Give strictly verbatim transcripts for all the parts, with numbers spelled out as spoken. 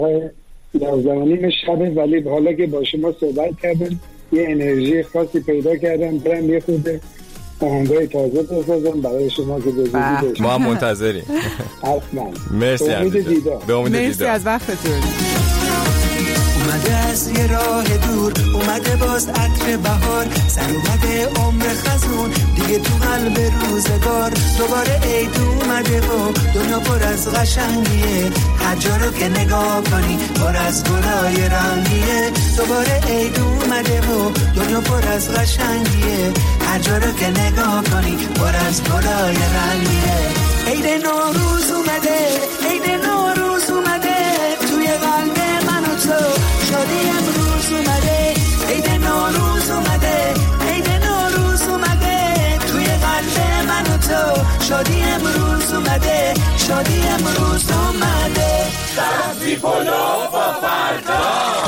یازده و نیم شبه، ولی حالا که با شما صحبت کردم یه انرژی خاصی پیدا کردم، برم یه خود آهنگای تازه بسازم برای شما که به زودی بشم. ما هم منتظریم. حتما. مرسی. به امید دیدار. به امید دیدار. مرسی از وقتتون. اومده از یه راه دور، اومده باز عطر بهار، سر اومده عمر خزون دیگه تو قلب روزگار. دوباره عید اومده و دنیا پر از قشنگیه، هر جا رو که نگاه کنی پر از گلای رنگیه. دوباره عید اومده و دنیا پر از قشنگیه، هر جا رو که نگاه کنی پر از گلای رنگیه. عید نوروز اومده، عید نوروز اومده، توی قلب من و تو شادی امروز اومده. عید نوروز اومده، عید نوروز اومده، توی قلب من و تو شادی امروز اومده، شادی امروز اومده. سبزی پلو با فردا.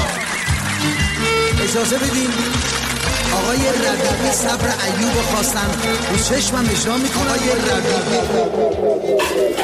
اجازه بدین آقای ربیعی صبر ایوب خواستن رو چشمم اجرا میکنه. آقای ربیعی.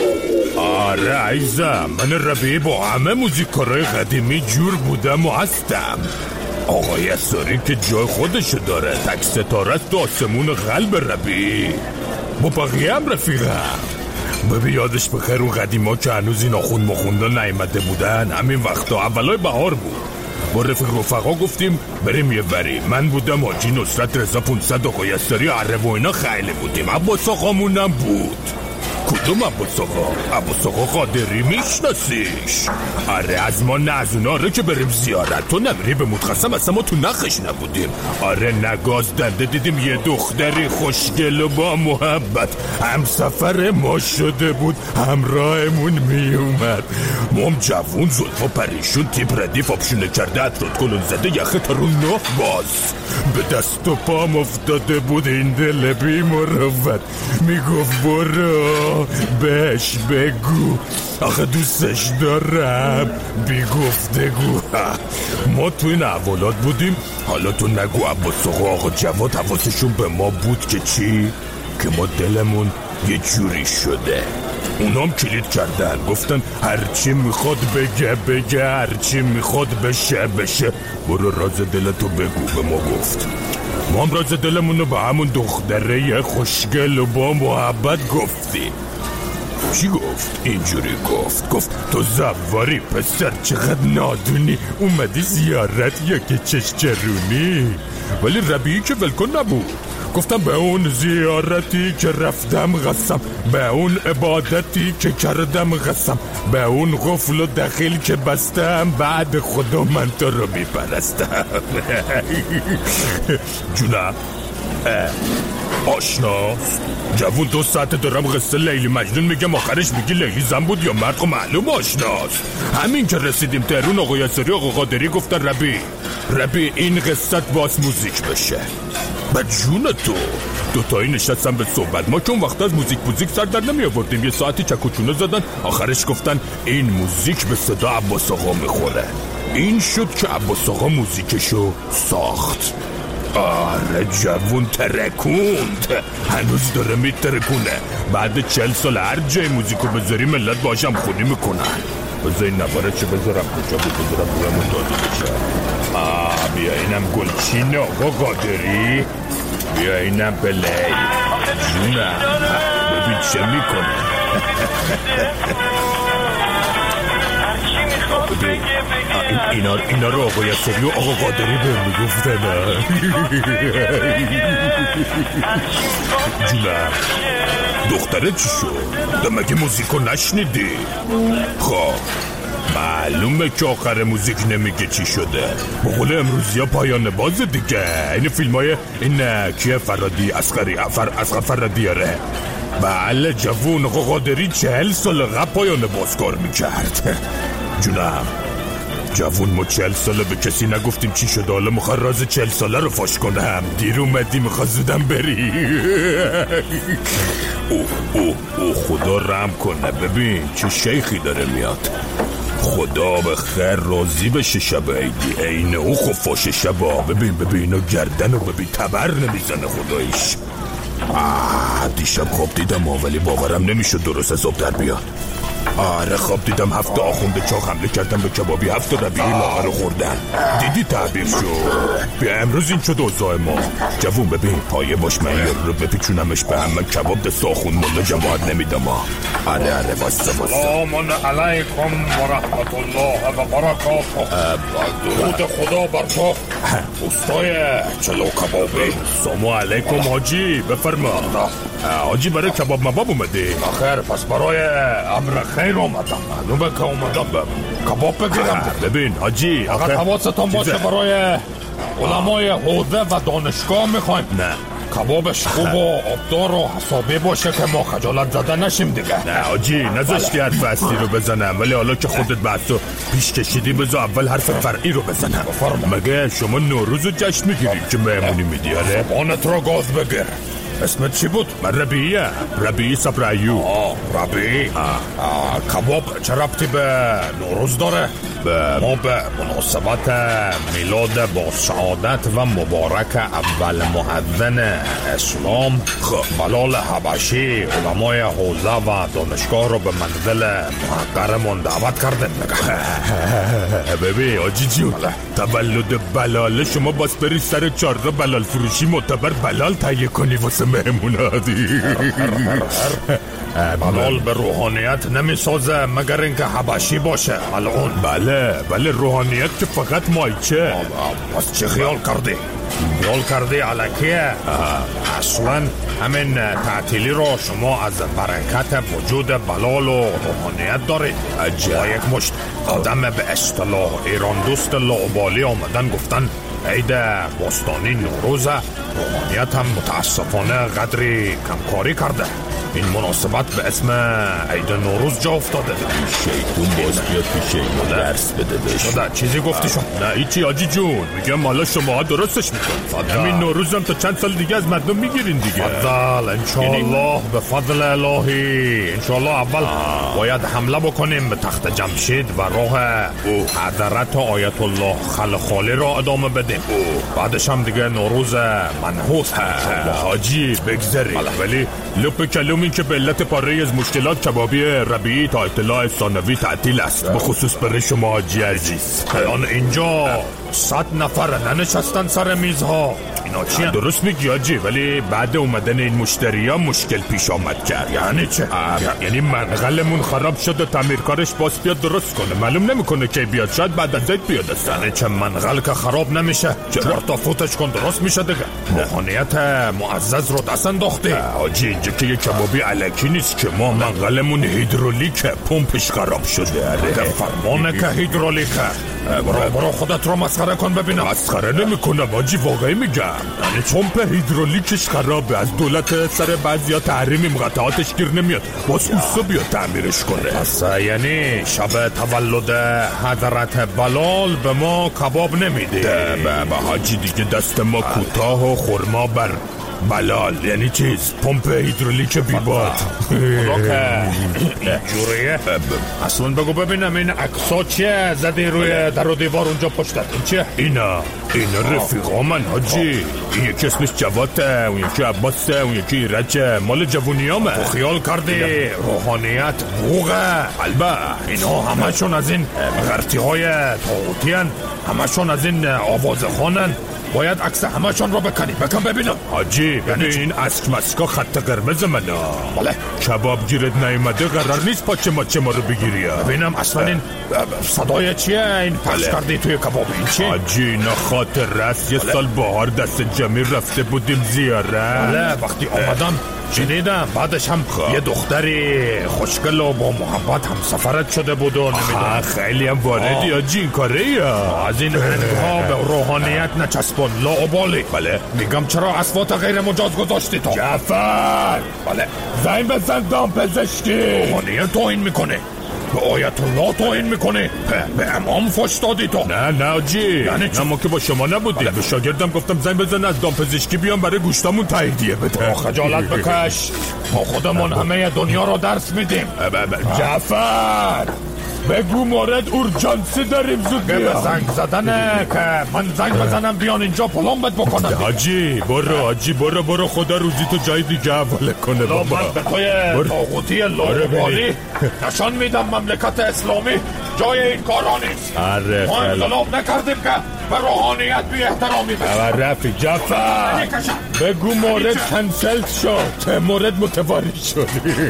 آره عزیزم، من ربیعی با همه موزیکارای قدیمی جور بودم و هستم. آقای اساری که جای خودشو داره، تک ستاره است تو آسمون قلب ربیعی. با بقیه هم رفیقم. ببین یادش بخیر اون قدیما که هنوز این آخوند مخوندا نیامده بودن، همین وقتا اولای بهار بود. با رفیق رفقا گفتیم بریم یه بری. من بودم حاجی نصرت رضا پانصد، آقای اساری عره و اینا خیلی بودیم. عباس آقامونم بود. کدوم عباس آقا؟ عباس آقا قادری میشناسیش؟ آره از ما نه از اونا. آره که بریم زیارت. تو نمیری به متخصم، اصلا ما تو نخش نبودیم. آره نگاز دنده دیدیم یه دختری خوشگل و با محبت هم سفر ما شده بود، همراهمون می اومد. مام جوون زلفا پریشون تیپ ردیف آبشونه کرده، عطرات کلون زده، یخه تا رو ناف باز. به دست و پام افتاده بود این دل بی مروت. میگفت برو بهش بگو آخه دوستش دارم، بی گفتگو. ما تو این اولاد بودیم. حالا تو نگو عباس آقا آقا جواد حواسشون به ما بود که چی؟ که ما دلمون یه جوری شده. اونام کلید کردن، گفتن هرچی میخواد بگه بگه، هرچی میخواد بشه بشه. برو راز دلتو بگو. به ما گفت. ما هم راز دلمونو به همون دختره خوشگل و با محبت گفتیم. چی گفت؟ اینجوری گفت. گفت تو زواری پسر، چقدر نادونی، اومدی زیارت یا که چشچرونی. ولی ربیعی که ولکن نبود. گفتم به اون زیارتی که رفتم قسم، به اون عبادتی که کردم قسم، به اون قفل و دخیل که بستم، بعد خدا من تو رو میپرستم. جونم آشناست؟ جوون دو ساعت دارم قصه لیلی مجنون میگم، آخرش میگی لیلی زن بود یا مرد؟ خب معلوم آشناست. همین که رسیدیم تهرون آقای اساری آقا قادری گفتن ربی ربی این قصت باز موزیک بشه. به جون تو دوتایی نشستم به صحبت. ما چون وقت از موزیک موزیک سر در نمی آوردیم، یه ساعتی چکوچونه زدن، آخرش گفتن این موزیک به صدا عباس آقا میخوره. این شد که عباس آقا موزیکشو ساخت. آره جوون ترکوند، هنوز داره میترکونه. بعد چل سال هر جای موزیکو بذاری ملت باشم خونی میکنن. بذار این نباره چه بذارم کجا بود بذارم بویمون داده بشه. آه بیا اینم گلچین آقا قادری، بیا اینم پلی جونم، ببین چه میکنه. اینا, اینا رو آقای اساری و آقا قادری به میگفتن. جونم دختره چی شد؟ دمگه موزیکو نشنیدی؟ خب معلومه که آخر موزیک نمیگه چی شده. بقول امروزی ها پایان باز دیگه. این فیلم های این کیه فرادی اسقری افر اسقر فرادیاره. بله جوون آقا قادری چهل سال قبل پایان باز کار میکرد. جونم جوون ما چهل ساله به کسی نگفتیم چی شده، حالا میخواد راز چهل ساله رو فاش کنم. دیر اومدی میخواد زودم بری. اوه اوه اوه خدا رحم کنه. ببین چه شیخی داره میاد. خدا به خیر راضی بشه شب عیدی. اینه او خفاش شبا. ببین ببین اینو گردن رو ببین تبر نمیزنه خدایش. آه دیشب خواب دیدم ولی باورم نمیشد درست حساب در بیاد. آره خب دیدم هفته آخونده چاق حمله کردن به کبابی، هفته ربیعی لاغر رو خوردن. دیدی تعبیر شد. بیا امروز این شد اوضاع ما. جوون ببین پایه باش، من یه رو بپیچونمش به هم. من کباب دست آخون ملا جماعت نمیدم ها. آره آره واسه واسه. سلام علیکم و رحمت الله و برکاته. درود خدا بر تو استای چلو کبابی. سلام علیکم حاجی، بفرما. حاجی برای کباب مباب اومدی؟ خیر، پس برای امر خیر اومدم. نوبه که اومدم کباب بگیرم. ببین حاجی فقط حواستان باشه برای علمای حوزه و دانشگاه میخوایم. نه کبابش خوب و آبدار و حسابی باشه که ما خجالت زده نشیم دیگه. نه حاجی نذاشتی حرف اصلی رو بزنم، ولی حالا که خودت بحثو پیش کشیدی بذار اول حرف فرعی رو بزنم. مگه شما نوروز رو جشن میگیری که مهمونی میدی؟ آره زبانت را گاز بگیر. اسمت چی بود؟ من ربیعیه، ربیعی صبر ایوب. آه ربیعی. کباب چه ربطی به نوروز داره؟ به ما به مناسبت میلاد با شهادت و مبارک اول مؤذن اسلام بلال حبشی علمای حوزه و دانشگاه رو به منزل محقرمون دعوت کردن. ببین حاجی جون، تولد بلال شما باز بری سر چهارراه بلال فروشی معتبر بلال تهیه کنی واسه مهمونادی. بلال به روحانیت نمیسازه مگر اینکه حبشی باشه ملعون. بله بله روحانیت که فقط مایچه. پس چه خیال کردی؟ خیال کردی علکیه؟ اصلا همین تعطیلی رو شما از برکت وجود بلال و روحانیت دارید. با یک مشت آدم به اصطلاح ایران دوست لاابالی آمدن گفتن عید باستانی نوروز، روحانیت هم متاسفانه قدری کمکاری کرده. این مناسبت به اسم عید نوروز جا افتاده. شیطون باز بیاد پیشه ما درس بده بهش. شده چیزی گفتی شما؟ نه ایچی حاجی جون، میگم حالا شما درستش میکنید. همین نوروز هم تا چند سال دیگه از مردم میگیرین دیگه. فضل انشاءالله به فضل الهی انشاءالله اول باید حمله بکنیم به تخت جمشید و راه حضرت آیت الله خلخالی را ادامه بدیم. بعدش هم دیگه نوروز منحوس حاجی بگذارید، ولی لپ کلم این که به علت پاره از مشکلات کبابی ربیعی تا اطلاع ثانوی تعطیل است، به خصوص برای شما حاجی عزیز. الان اینجا صد نفر ننشستن سر میزها. اینا چیه؟ درست میگی حاجی، ولی بعد اومدن این مشتری ها مشکل پیش آمد کرد. یعنی چه؟ یعنی منقلمون خراب شد و تعمیرکارش باز بیاد درست کنه. معلوم نمیکنه که بیاد، شاید بعد از زید بیاد. یعنی چه منقل که خراب نمیشه چرا فوتش کن درست میشه دیگه؟ روحانیت معزز رو دست انداختی. حاجی اینجا که یه کبابی الکی نیست که ما منقلمون هیدرولیک پمپش خراب شده. آره فرمانه که هیدرولیکه. برو برو خودت رو مسخره کن ببینم. مسخره نمیکنم حاجی، واقعی میگم. یعنی پمپ هیدرولیکش خرابه، از دولت سر بعضیا تحریم قطعاتش گیر نمیاد، باز اوسا بیا تعمیرش کنه. پس یعنی شب تولد حضرت بلال به ما کباب نمیده؟ به حاجی دیگه دست ما کوتاه و خرما بر بلال. یعنی چیز پمپ هیدرولیک بیباد. خدا که اینجوریه. اصلا بگو ببینم این عکسا چیه زدی روی در و دیوار اونجا پشتت؟ این چیه؟ اینا اینا رفیقا من حاجی. این یکی اسمش جواته، اون یکی عباسه، اون یکی ایرجه، مال جوونیامه. تو خیال کردی روحانیت بوغه؟ البته اینا همشون از این غرطی های طاغوتی هن، همشون از این آواز خانن. باید عکس همشون رو بکنی بکن ببینم. حاجی ببین اسک مسکا خط قرمز منه. بله کباب گیرت نیومده قرار نیست پاچه ماچه ما رو بگیری. ببینم اصلا این صدای چیه این پخش کردی توی کباب؟ این چیه؟ حاجی اینا خاطر است. یه سال بهار دست جمعی رفته بودیم زیاره. بله وقتی آمدم شنیدم بعدش هم یه دختری خوشگل و با محبت هم سفرت شده بود و نمیدونم. خیلی هم واردی حاجی این کاره یا از این هنگها به روحانیت نچسبون لاابالی. بله میگم چرا اصوات غیر مجاز گذاشتی تو؟ جعفر بله زنگ بزن دام پزشکی. روحانیت توهین میکنه، به آیت الله توهین میکنه، به امام فش دادی تو. نه نه حاجی، یعنی نه ما که با شما نبودیم. به شاگردم گفتم زنگ بزن از دام پزشکی بیام برای گوشتامون تاییدیه بده. خجالت بکش، ما خودمون همه دنیا رو درس میدیم. جعفر بگو مورد اورژانسی داریم زود بیا. به زنگ زدنه که من زنگ بزنم بیان اینجا پلمبت بکنم. حاجی برو حاجی برو برو خدا روزی تو جای دیگه حواله کنه بابا. من به توی طاغوتی لوبالی نشان میدم مملکت اسلامی جای این کارا نیست. ما انقلاب نکردیم که به روحانیت بی احترامی بشه. رفی جعفر بگو مورد کنسل شد، مورد متواری شد.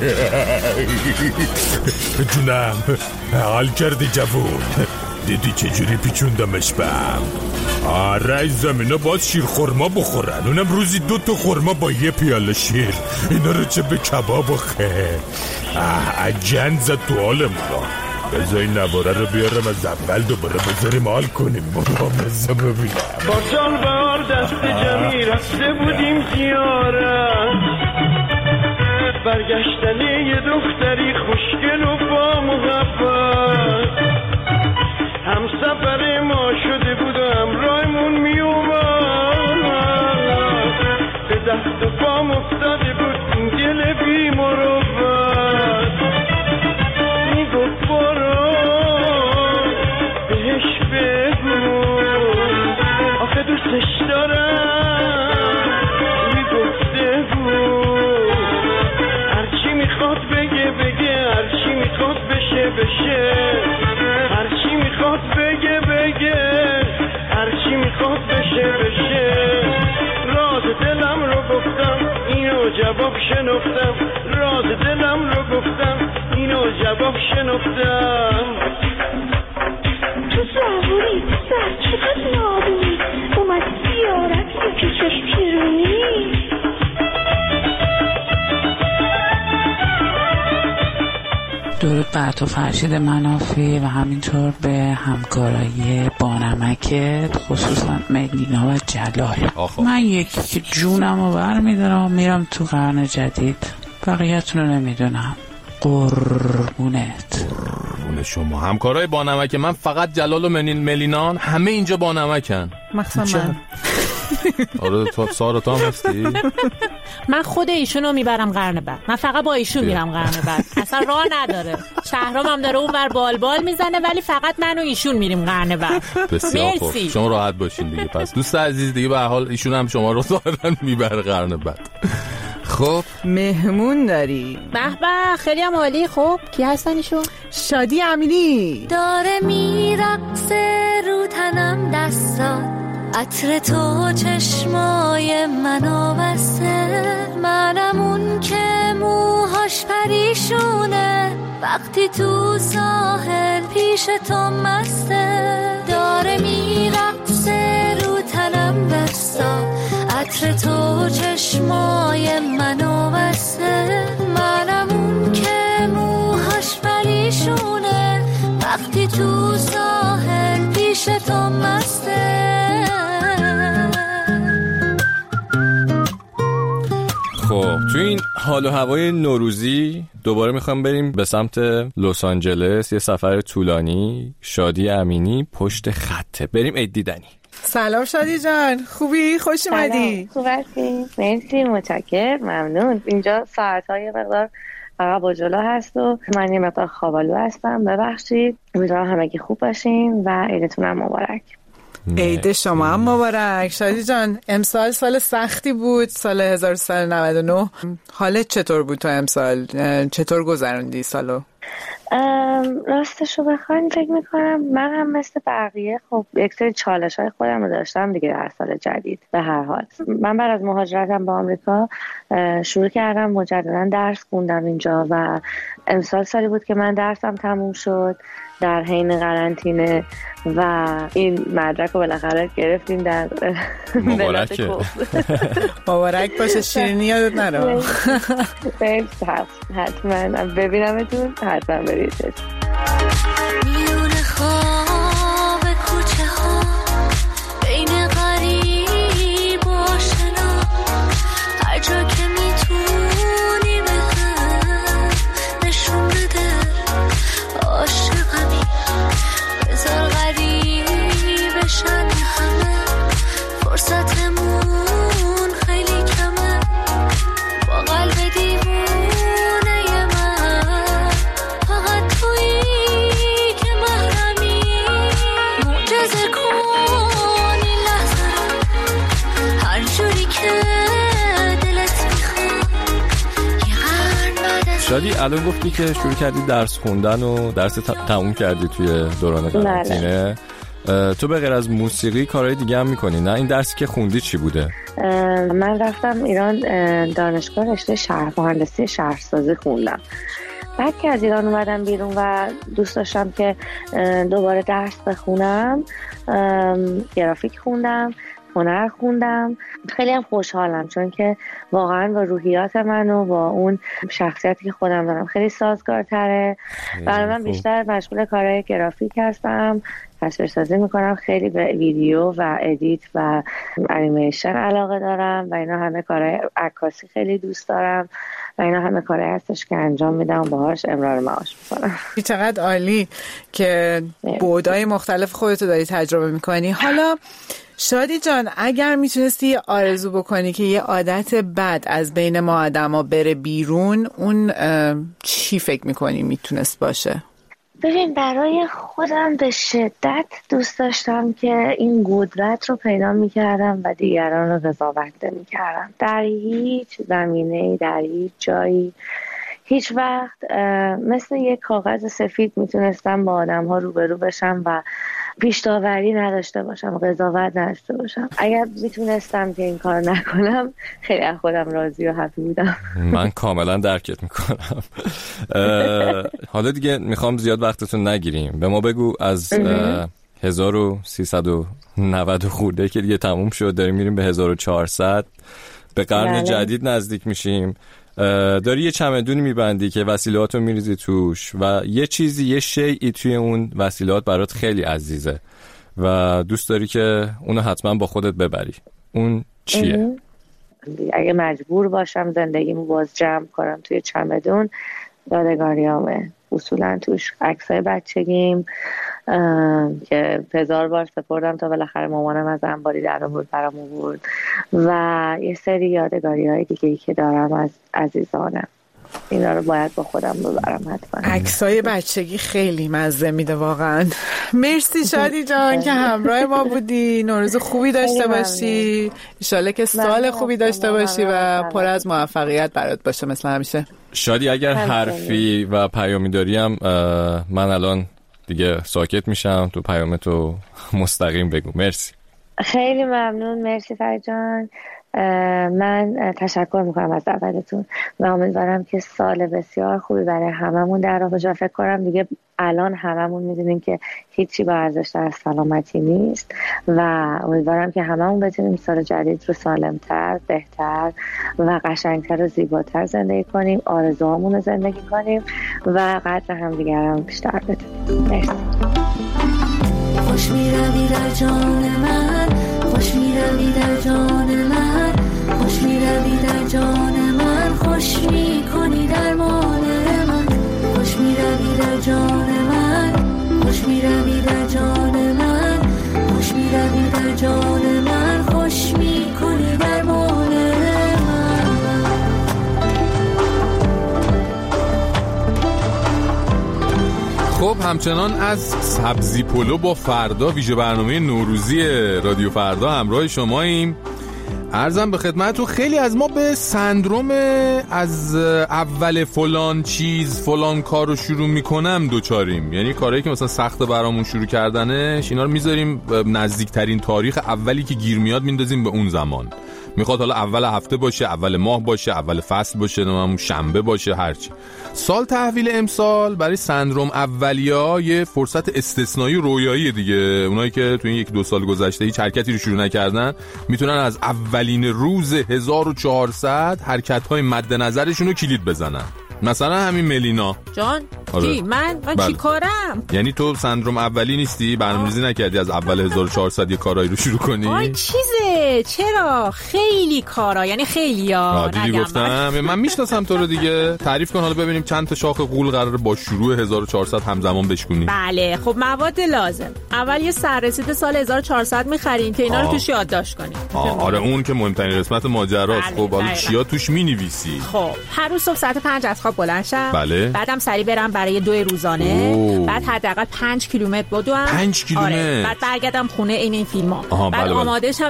جونم حال کردی جوون؟ دیدی چجوری پیچوندمش بهم؟ آره زمینه باید شیر خورما بخورن، اونم روزی دو تا خورما با یه پیاله شیر. اینا رو چه به کباب و خیر عجن زد تو حالمون. بذار این نواره رو بیارم از اول دوباره بذاریم حال کنیم. برو بذار ببینم. با جان بار دست جمعی رفته بودیم زیارت، برگشتنی یه دختری خوشگل و با محبت، هم سفر ما شده بود و همراهمون می اومد، به دست و پام افتاده بود این گل بی مروت، می گفت برو بهش بگو آخه دوستش دارم، می گفته بود هرچی میخواد بگه بگه، هرچی میخواد بشه بشه، هرچی میخواد بگه بگه، هرچی میخواد بشه بشه. راز دلم رو گفتم اینو جواب شنفتم، راز دلم رو گفتم اینو جواب شنفتم. تو زهوری سر چقدر نابونی، اومد زیارت که چشم چرونی. درود بر تو فرشید منافی و همینطور به همکارای بانمکت خصوصا ملینا و جلال. آخو. من یکی که جونم رو بر میدارم میرم تو قرن جدید، بقیه‌تون رو نمیدونم. قربونت. قربون شما. همکارای بانمک من فقط جلال و ملینان، همه اینجا بانمکن مخصوصا من. آره تو سارا تو هم هستی؟ من خود ایشون رو میبرم قرن بعد، من فقط با ایشون میرم قرن بعد، اصلا راه نداره. شهرام هم داره اون بر بال بال میزنه ولی فقط من و ایشون میریم قرن بعد. بسیار خوب، شما راحت باشین دیگه. پس دوست عزیز دیگه به هر حال ایشون هم شما رو دارن میبره قرن بعد. خب مهمون داری؟ به به خیلی هم عالی. خب کی هستن ایشون؟ شادی امینی. داره میرقصه رو تنم دستات، عطر تو چشمای منو بسته، منم اون که موهاش پریشونه، وقتی تو ساحل پیش تو مسته. داره میرقصه رو تنم دستات، عطر تو چشمای منو بسته، منم اون که موهاش پریشونه، وقتی تو ساحل پیش تو مسته. خب تو این حال و هوای نوروزی دوباره میخوام بریم به سمت لس آنجلس، یه سفر طولانی. شادی امینی پشت خطه، بریم عید دیدنی. سلام شادی جان، خوبی؟ خوش اومدی. خوب هستی؟ مرسی، متشکرم، ممنون. اینجا ساعت‌های مقدار عقب و جلو هست و من یه مقدار خوابالو هستم، ببخشید. امیدوارم همگی خوب باشین و عیدتون هم مبارک. عید شما هم مبارک. شادی جان امسال سال سختی بود، سال هزار و سیصد و نود و نه. حالت چطور بود تو امسال؟ چطور گذروندی سالو؟ راستشو بخواین فکر میکنم من هم مثل بقیه خب یک سری چالش های خودم رو داشتم دیگه در سال جدید. به هر حال من بعد از مهاجرتم به آمریکا شروع کردم مجددا درس خوندم اینجا و امسال سالی بود که من درسم تموم شد در حین قرنطینه و این مدرک رو بالاخره گرفتیم در مبارکه. مبارک باشه. شیرینی یادت نره. حتما ببینمتون، حتما برید. میون خواب کوچه ها بین غریب و آشنا، هر جا که میتونی به هم نشون بده عاشقمی، بذار غریب بشن همه، فرصتمون خیلی کمه، با قلب دیوونه من فقط توی شادی الان گفتی که شروع کردی درس خوندن و درس تموم کردی توی دوران قرنطینه. تو به غیر از موسیقی کارهای دیگه هم میکنی نه؟ این درسی که خوندی چی بوده؟ من رفتم ایران دانشگاه رشته شهر مهندسی شهرسازی خوندم. بعد که از ایران اومدم بیرون و دوست داشتم که دوباره درس بخونم، گرافیک خوندم، هنر خوندم. خیلی هم خوشحالم چون که واقعا با روحیات من و با اون شخصیتی که خودم دارم خیلی سازگارتره. برای من بیشتر مشغول کارهای گرافیک هستم، تصویرسازی میکنم، خیلی به ویدیو و ادیت و انیمیشن علاقه دارم و اینا همه کارهای عکاسی خیلی دوست دارم و اینا همه کارهای هستش که انجام میدم و باهاش امرار معاش میکنم. چقدر عالی که بعدهای مختلف خودتو داری تجربه میکنی. حالا شادی جان، اگر میتونستی آرزو بکنی که یه عادت بد از بین ما آدما بره بیرون، اون چی فکر میکنی میتونست باشه؟ ببین، برای خودم به شدت دوست داشتم که این قدرت رو پیدا میکردم و دیگران رو قضاوت نمیکردم در هیچ زمینه‌ای، در هیچ جایی. هیچ وقت مثل یک کاغذ سفید میتونستم با آدم ها روبرو بشم و پیش‌داوری نداشته باشم، قضاوت نداشته باشم. اگر میتونستم که این کار نکنم خیلی از خودم راضی و هپی بودم. من کاملا درکت میکنم. حالا دیگه میخوام زیاد وقتتون نگیریم، به ما بگو از هزار و سیصد و نود خورده که دیگه تموم شد، داریم میریم به هزار و چهارصد، به قرن بله. جدید نزدیک میشیم. داری یه چمدونی میبندی که وسیلهاتو میریزی توش و یه چیزی، یه شیئی توی اون وسیلهات برات خیلی عزیزه و دوست داری که اونو حتما با خودت ببری. اون چیه؟ اگه مجبور باشم زندگیمو باز جمع کنم توی چمدون، یادگاریامه. اصولا توش عکسای بچگیم که هزار بار سپردم تا بالاخره مامانم از انباری در آورد برام آورد و یه سری یادگاری‌های دیگه‌ای که دارم از عزیزانم. اینا رو باید با خودم ببرم حتما. عکسای بچگی خیلی مزه میده واقعا. مرسی شادی جان که همراه ما بودی. نوروز خوبی داشته باشی، ان شاءالله که سال خوبی داشته باشی و پر از موفقیت برات باشه مثل همیشه. شادی اگر حرفی و پیامی داری هم من الان دیگه ساکت میشم، تو پیامتو مستقیم بگو. مرسی. خیلی ممنون. مرسی فرید جان. من تشکر میکنم از دعوتتون و امیدوارم که سال بسیار خوبی برای هممون در راه باشه. فکر کنم دیگه الان هممون میدونیم که هیچی با ارزش‌تر از سلامتی نیست و امیدوارم که هممون بتونیم سال جدید رو سالمتر، بهتر و قشنگتر و زیباتر زندگی کنیم، آرزوهامون رو زندگی کنیم و قدر همدیگر هم بیشتر بدونیم. مرسی. خوش میروی در جان من، خوش میروی در جان من، خوش میروی در جان من، خوش میکنی در مال من، خوش میروی در جان من، خوش میروی در جان من، خوش میروی در جان من، خوش میکنی در مال من. خب همچنان از سبزی پلو با فردا ویژه برنامه نوروزی رادیو فردا همراه شماییم. عرضم به خدمتتون خیلی از ما به سندروم از اول فلان چیز فلان کار رو شروع میکنم دوچاریم، یعنی کارهایی که مثلا سخت برامون شروع کردنش اینا رو میذاریم نزدیکترین تاریخ اولی که گیر میاد میندازیم به اون زمان. میخواد حالا اول هفته باشه، اول ماه باشه، اول فصل باشه، نمیم شنبه باشه، هرچی. سال تحویل امسال برای سندروم اولیا یه فرصت استثنایی رویایی دیگه. اونایی که تو این یک دو سال گذشته هیچ حرکتی رو شروع نکردن میتونن از اولین روز هزار و چهارصد حرکت‌های مد نظرشون رو کلید بزنن. مثلا همین ملینا جان آره. کی من من بله. چی کارم؟ یعنی تو سندروم اولی نیستی؟ برنامه‌ریزی نکردی از اول هزار و چهارصد یه کارایی رو شروع کنی؟ آی چیزه چرا خیلی کارا، یعنی خیلی ها دیدی گفتم من میشناسم تو رو دیگه. تعریف کن حالا ببینیم چند تا شاخ غول قراره با شروع هزار و چهارصد همزمان بشکنی. بله خب مواد لازم، اول یه سررسید سال هزار و چهارصد می‌خریم که اینا رو توش یادداشت کنیم. آره اون که مهمترین قسمت ماجراست. خب حالا چیا توش می‌نویسی؟ خب هر روز صبح ساعت پنج از خواب بلند شم، بله. بعدم سری برم برای دو روزانه اوه. بعد حداقل پنج کیلومتر بدوم پنج کیلومتر آره. بعد برگردم خونه این این فیلم‌ها، بعد بله آماده شم بیام سر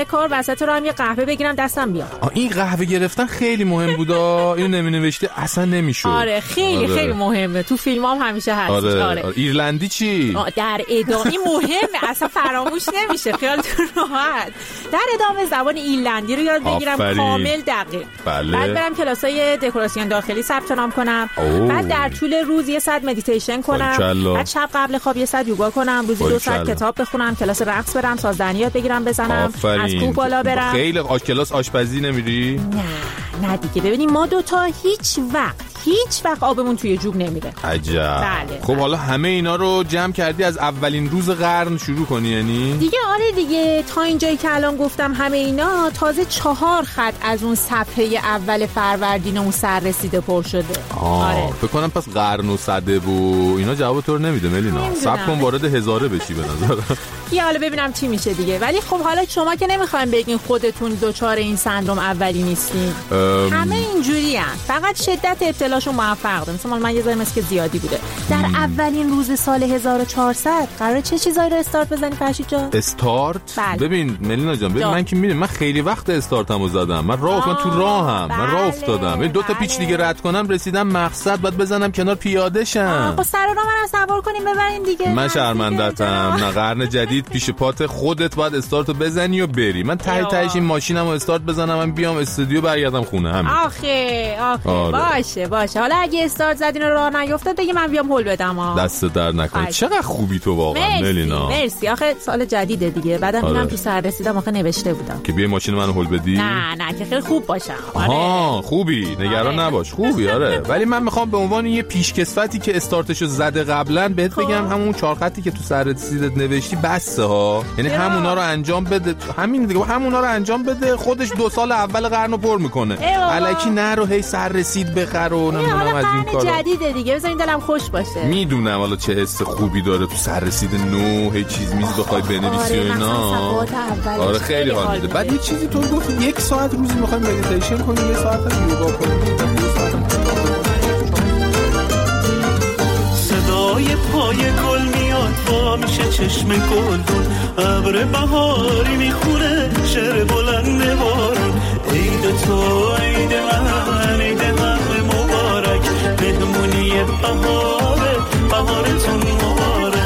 سر کار وسط رو هم یه قهوه بگیرم دستم بیام. این قهوه گرفتن خیلی مهم بودا. اینو نمی نوشته اصلا نمیشد. آره خیلی آره. خیلی مهمه. تو فیلم هم همیشه هست. آره. آره. آره. ایرلندی چی؟ در ادامه مهمه اصلا فراموش نمیشه. خیالتون راحت. در ادامه زبان ایرلندی رو یاد بگیرم آفرین. کامل دقیق. بله. بعد برم کلاسای دکوراسیون داخلی ثبت نام کنم. اوه. بعد در طول روز یه ساعت مدیتیشن کنم. بعد شب قبل خواب یه ساعت یوگا کنم. روزی دو ساعت کتاب بخونم. کلاس رقص برم. سازدهنی یاد بگیرم بزنم. آفرین. از کوه بالا برم. خیلی آش کلاس آشپزی نمیری؟ نه نه دیگه. ببینیم ما دو تا هیچ وقت هیچ وقت آبمون توی جوب نمیره. عجب. بله. خب حالا همه اینا رو جمع کردی از اولین روز قرن شروع کنی یعنی؟ دیگه آره دیگه. تا اینجایی که الان گفتم همه اینا تازه چهار خط از اون صفحه اول فروردین اون سررسیده پر شده. آره. فکر کنم پس قرن و صده و اینا جواب تو رو نمیده ملینا. صبر کن وارد هزاره بشی به نظر. یا حالا ببینم چی میشه دیگه. ولی خب حالا شما که نمیخواین بگین خودتون دوچار این سندروم اولی نیستین. ام... همه اینجوری ان. فقط شدت ابتلاشون موفق ده. مثلا من یه ذره مثل که زیادی بوده. در ام... اولین روز سال هزار و چهارصد قراره چه چیزایی رو استارت بزنی فرشید جان؟ استارت؟ بله. ببین ملینا جان، ببین من که میدونم من خیلی وقت استارتمو زدم. من راه من تو راهم. بله. من راه افتادم. این دو تا پیچ دیگه رد کنم رسیدم مقصد، بعد بزنم کنار پیاده شم. خب سر راه منو سوار کنیم ببرین دیگه. من شرمنده‌ام. نه قرن جدید پیش پات خودت باید استارتو بزنی و بری. من ته تهش این ماشینمو استارت بزنم من بیام استودیو برگردم خونه همین. آخه آخه آره. باشه باشه. حالا اگه استارت زدین و راه نیافتاد بگی من بیام هول بدم ها. دست در نکنه. چقدر خوبی تو واقعا ملینا. مرسی. آخه سال جدیده دیگه. بعدم آره. اینم تو سر رسیدم آخه نوشته بودم که بیا ماشین منو هول بدی. نه نه که خیلی خوب باشم. آره. آها خوبی نگران آره. نباش. خوبی آره. ولی من میخوام به عنوان یه پیشکسوتی که استارتشو زده قبلا بهت خب. بگم همون چهار خطی که تو سر رسیدت نوشتی بسه ها. یعنی همونا رو انجام بده. همین دیگه همونا رو انجام بده. خودش دو سال اول قرنو پر میکنه. الکی نرو هی سر رسید بخر و نمیدونم از این کارا. جدیده دیگه. بذارین دلم خوش باشه. میدونم حالا چه حس خوبی داره تو سر رسید نو هی چیز میز بخوای بنویسی و اینا. آره خیلی حال میده. بعد یه چیزی تو گفت یک ساعت روزی میخوایم مدیتیشن کنیم، یه ساعت هم یوگا کنیم. صدای پای گل میاد وا میشه چشم گلدون، ابر بهاری میخونه شعر بلند بارون. عید تو عید من عید همه مبارک، مهمونی بهاره بهارتون مبارک.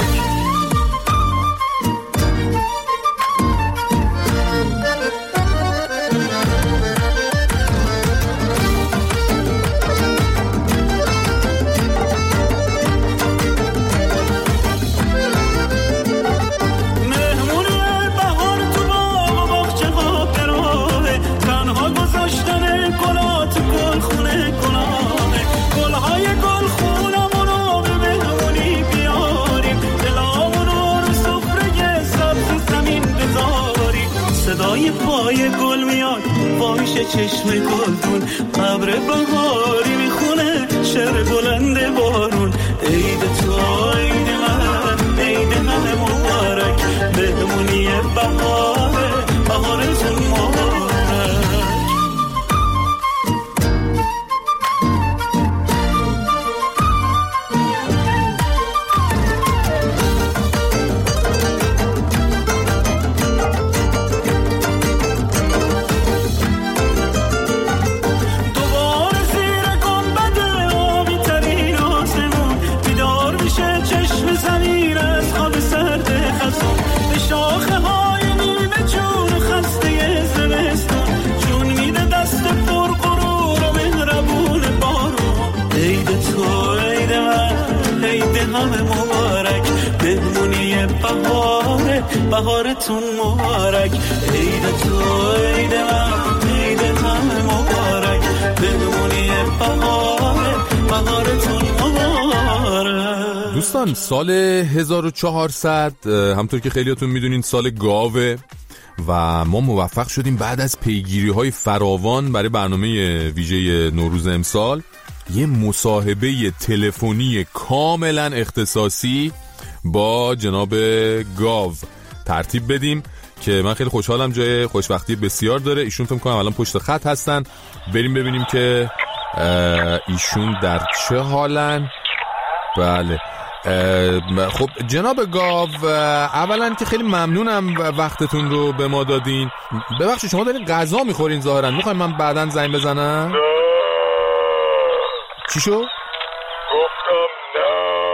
پای گل میاد با میشه چشم گلدون، ابر بهاری میخونه شعر بلند بارون. عید تو عید من عید همه مبارک، مهمونی بهاره بهارتون مبارک. بهارتون مبارک، عید تو عید من عید همه مبارک، بمونی بهاره بهارتون مبارک. دوستان سال هزار و چهارصد همطور که خیلیاتون میدونین سال گاوه و ما موفق شدیم بعد از پیگیری های فراوان برای برنامه ویژه نوروز امسال یه مصاحبه تلفنی کاملا اختصاصی با جناب گاو ترتیب بدیم که من خیلی خوشحالم، جای خوشبختی بسیار داره. ایشون فکر کنم الان پشت خط هستن، بریم ببینیم که ایشون در چه حالن. بله خب جناب گاو، اولا که خیلی ممنونم وقتتون رو به ما دادین. ببخشید شما دارین غذا میخورین ظاهرا، میخواین من بعداً زنگ بزنم؟ چی شو؟ گفتم نه.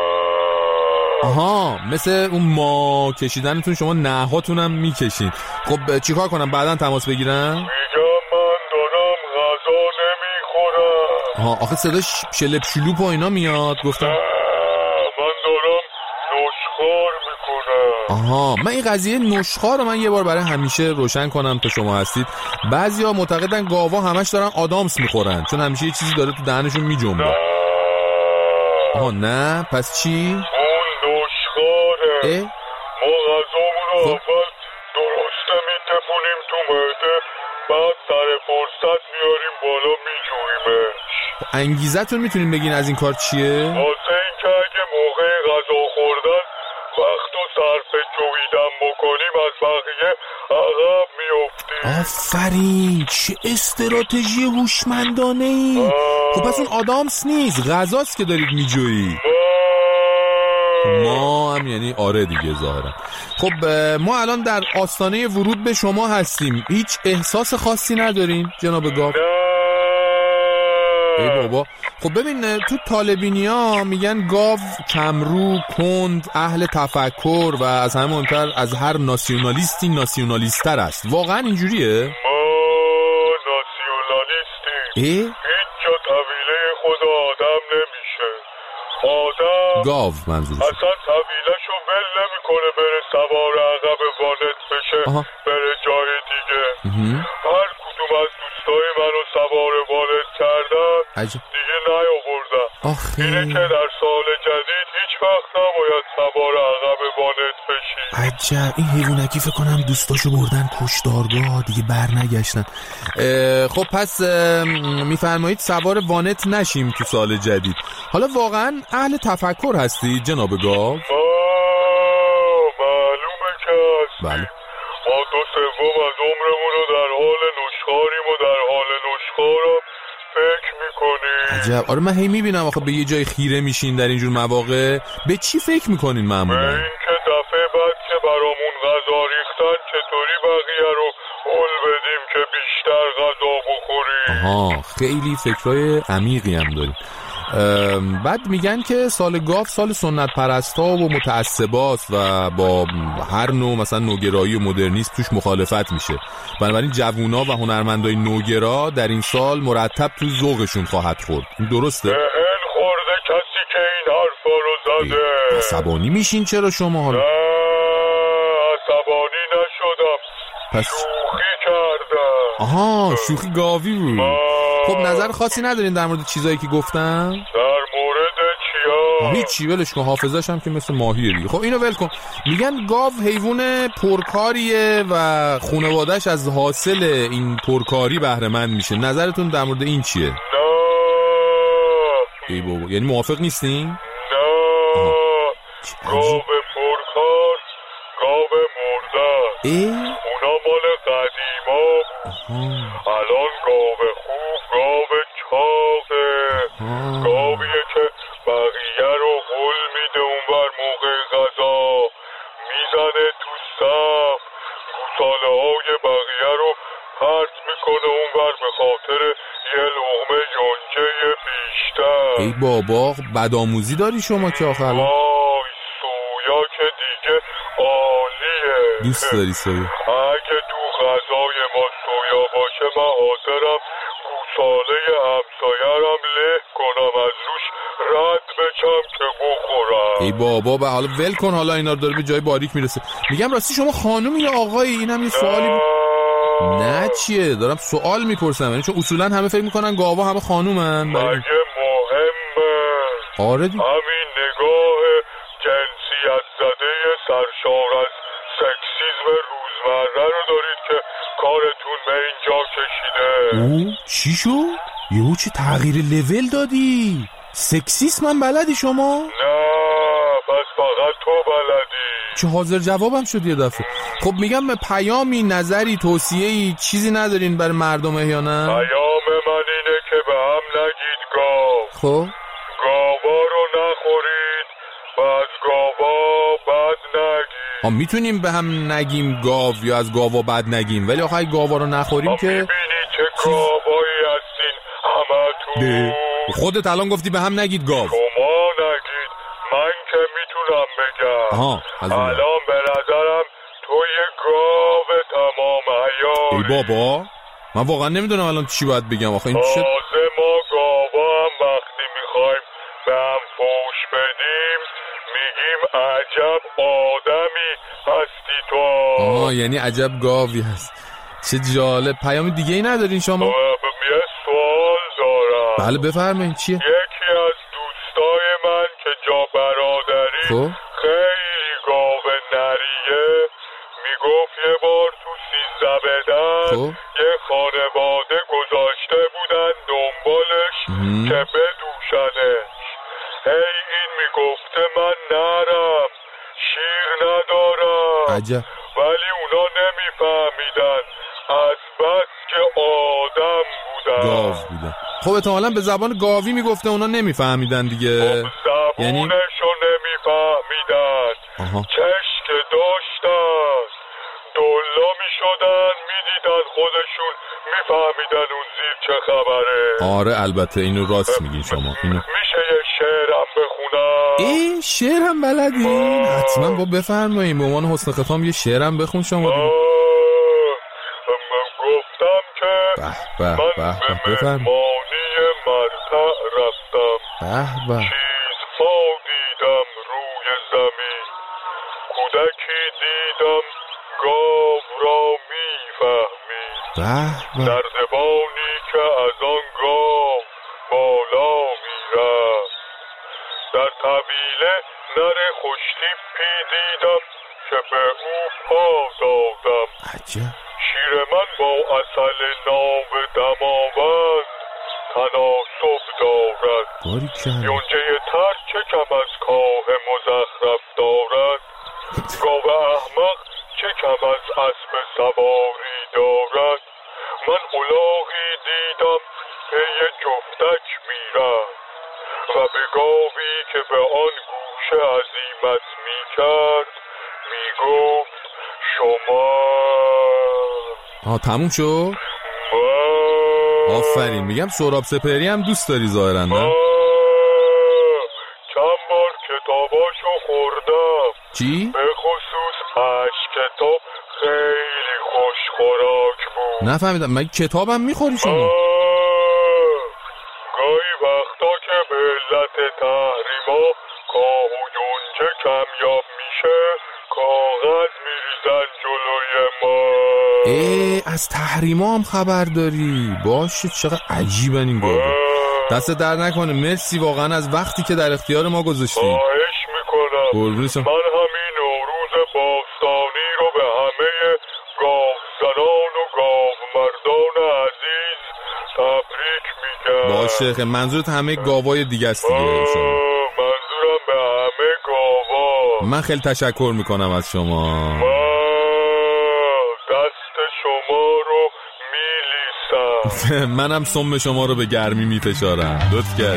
آها، مثل اون ما کشیدنتون شما نهاتونم میکشین. خب چیکار کنم بعداً تماس بگیرم؟ میگم من دارم غذا نمیخورم. آها، آخه صداش شلپ شلوپ و اینا میاد. گفتم من دارم نشخوار میکنم. آها، من این قضیه نشخوار رو من یه بار برای همیشه روشن کنم تا شما هستید. بعضیا معتقدن گاوا همش دارن آدامس میخورن چون همیشه یه چیزی داره تو دهنشون میجنبه. آها نه، پس چی؟ اون نشخواره. ما غذامون رو اول درسته میتپونیم تو معده، بعد سر فرصت میاریم بالا میجوییمش. انگیزتون میتونین بگین از این کار چیه؟ واسه این که اگه موقع غذا خوردن وقت و صرف جویدن بکنیم از بقیه عقب میافتیم. آفرین، چه استراتژی هوشمندانه ای. خب پس اون آدامس نیست، غذاست که دارید میجویید. ما هم یعنی آره دیگه ظاهرا. خب ما الان در آستانه ورود به شما هستیم. هیچ احساس خاصی ندارین جناب گاو؟ ای بابا. خب ببین تو طالبینیا میگن گاو کمرو، کند، اهل تفکر و از همه مهمتر از هر ناسیونالیستی ناسیونالیستر است. واقعا اینجوریه؟ ما ناسیونالیستیم. ای؟ هیچ جا طویله خود آدم نمیشه. آدم گاو منظورش اصلا طویله‌شو ول نمیکنه بره سوار عقب وانت بشه. آها. بره جای دیگه. اه. هر کدوم از دوستای منو سوار وانت کردن عجب. دیگه نیاوردن. اینه که در سال جدید هیچ وقت نباید سوار عقب وانت بشی. عجب، این حیوانکی فکر کنم دوستاشو بردن کشتارگاه دیگه بر نگشتن. خب پس میفرمایید سوار وانت نشیم تو سال جدید. حالا واقعا اهل تفکر هستی جناب گاو؟ معلومه که هستی. بله. ما دو سوم از عمرمون رو در حال نشخواریم و در حال نشخوارم فکر میکنیم. عجب، آره من هی میبینم آخه به یه جای خیره میشین در اینجور مواقع. به چی فکر میکنین معمولا؟ به این که دفعه بعد که برامون غذا ریختن چطوری بقیه رو حل بدیم که بیشتر غذا بخوریم. آها، خیلی فکرای عمیقی هم داریم. بعد میگن که سال گاو سال سنت پرستا و متعصباست و با هر نوع مثلا نوگرایی و مدرنیسم توش مخالفت میشه. بنابراین جوونا و هنرمندای نوگرا در این سال مرتب تو ذوقشون خواهد خورد. این درسته؟ به هل خورده کسی که این حرفا رو زده. عصبانی میشین چرا شما حالا؟ نه عصبانی نشدم، پس شوخی کردم. آها، شوخی گاوی بود. ما... خب نظر خاصی ندارین در مورد چیزایی که گفتم؟ در مورد چیا؟ هیچی، ولش کن، حافظش هم که مثل ماهیه دیگه. خب اینو ول کن. میگن گاو حیوان پرکاریه و خانواده‌اش از حاصل این پرکاری بهره مند میشه. نظرتون در مورد این چیه؟ نه. ای بابا، یعنی موافق نیستین؟ نه. گاو پرکار گاو مرده. ای؟ اونا مال قدیما. الان گاو خوب گاو چاقه. گاویه که بقیه رو غل میده اونور موقع غذا، میزنه تو صف، گوساله های بقیه رو پرت میکنه اونور به خاطر یه لقمه یونجه بیشتر. ای بابا، بدآموزی داری شما که آخر. وای سویا که دیگه عالیه. دوست داری سویا؟ اگه تو غذای ما سویا باشه من حاضرم گوساله همسایرم له کنم از روش رد بچم که بخورم. ای بابا، به حالا ول کن، حالا اینا رو داره به جای باریک میرسه. میگم راستی شما خانومی یا آقایی؟ اینم یه سوالی ب... نه چیه، دارم سوال میپرسم، یعنی چون اصولا همه فکر میکنن گاوا همه خانومن. مگه مهمه؟ آره دی... همین نگاه جنسیت زده سرشار از سکسیزم روزمره رو دارید که کارتون به اینجا کشیده. او چی شو؟ یهو چه تغییر لول دادی؟ سکسیسم من بلدی شما؟ نه پس فقط تو بلدی. چه حاضر جوابم شد یه دفعه. خب میگم به پیامی، نظری، توصیه‌ای چیزی ندارین برای مردم احیانا؟ پیام من اینه که به هم نگید گاو. خب گاوا رو نخورید و ها میتونیم به هم نگیم گاو یا از گاوا بد نگیم، ولی آخه گاوا رو نخوریم که میبینی چه گاوایی هستین همه تو. خودت الان گفتی به هم نگید گاو. شما نگید، من که میتونم بگم. آها الان به نظرم تو یه گاو تمام عیاری. ای بابا من واقعا نمیدونم الان چی باید بگم. آخه این چه تازه ما گاوا هم وقتی میخوایم به هم فوش بدیم میگیم عجب آدمی هستی تو. آه یعنی عجب گاوی هست. چه جالب. پیام دیگه ای ندارین شما؟ یه سوال دارم. بله بفرمایید. چیه؟ یکی از دوستای من که جا برادری خب خیلی گاو نریه میگفت یه بار تو سیزده بدن خب یه خانواده گذاشته بودن دنبالش مم. که بدوشنش. هی این میگفته من نرم شیر ندارم. عجب. ولی اونا نمیفهمیدن از بس که آدم بودن. گاو بودن. خب احتمالاً به زبان گاوی میگفته اونا نمیفهمیدن دیگه. خب زبونشو نمیفهمیدن. چش که داشتن دلا میشدن میدیدن خودشون میفهمیدن اون زیر چه خبره. آره البته اینو راست میگین شما. اینو میشه یه شعرم بخونم؟ این شعرم بلدین؟ حتما با بفرمایین. به عنوان حسن ختام یه شعرم بخون شما دیگه. گفتم که به به من به به مهمانی مرتع رفتم. به به چیزها دیدم روی زمین، کودکی دیدم گاو را میفهمید. به به نردبانی که از آن گاو بالا میرفت. در طویله نر خوشتیپی دیدم که به او پا دادم. عجب. شیر من با عسل ناب دماوند تناسب دارد. یونجه تر چه کم از کاه مزخرف دارد. گاو احمق چه کم از اسب سواری دارد. من الاغی دیدم پی جفتک میرفت و به گاوی که به آن گوشه عزیمت میکرد میگفت شما. آه تموم شد؟ آفرین. میگم سهراب سپهری هم دوست داری ظاهرا نه؟ چند بار کتاباشو خوردم. چی؟ به خصوص هشت کتاب خیلی خوش خوراک بود. نفهمیدم. مگه کتابم میخوری شما؟ گاهی وقتا که به علت تحریما کاه و یونجه کمیاب میشه کاغذ میریزن جلوی ما. ای از تحریما هم خبر داری؟ باشه چقدر عجیبن این گاهی. دست در نکنه. مرسی واقعا از وقتی که در اختیار ما گذاشتیم. خواهش میکنم. قربونتون. من همین نوروز باستانی رو به همه گاو زنان و گاو مردان عزیز تبریک میگم. باشه خیلی. منظورت همه گاوای دیگه است دیگه شما. منظورم به همه گاوا. من خیلی تشکر میکنم از شما. دست شما رو میلیسم. منم سم شما رو به گرمی میفشارم. لطف کردی.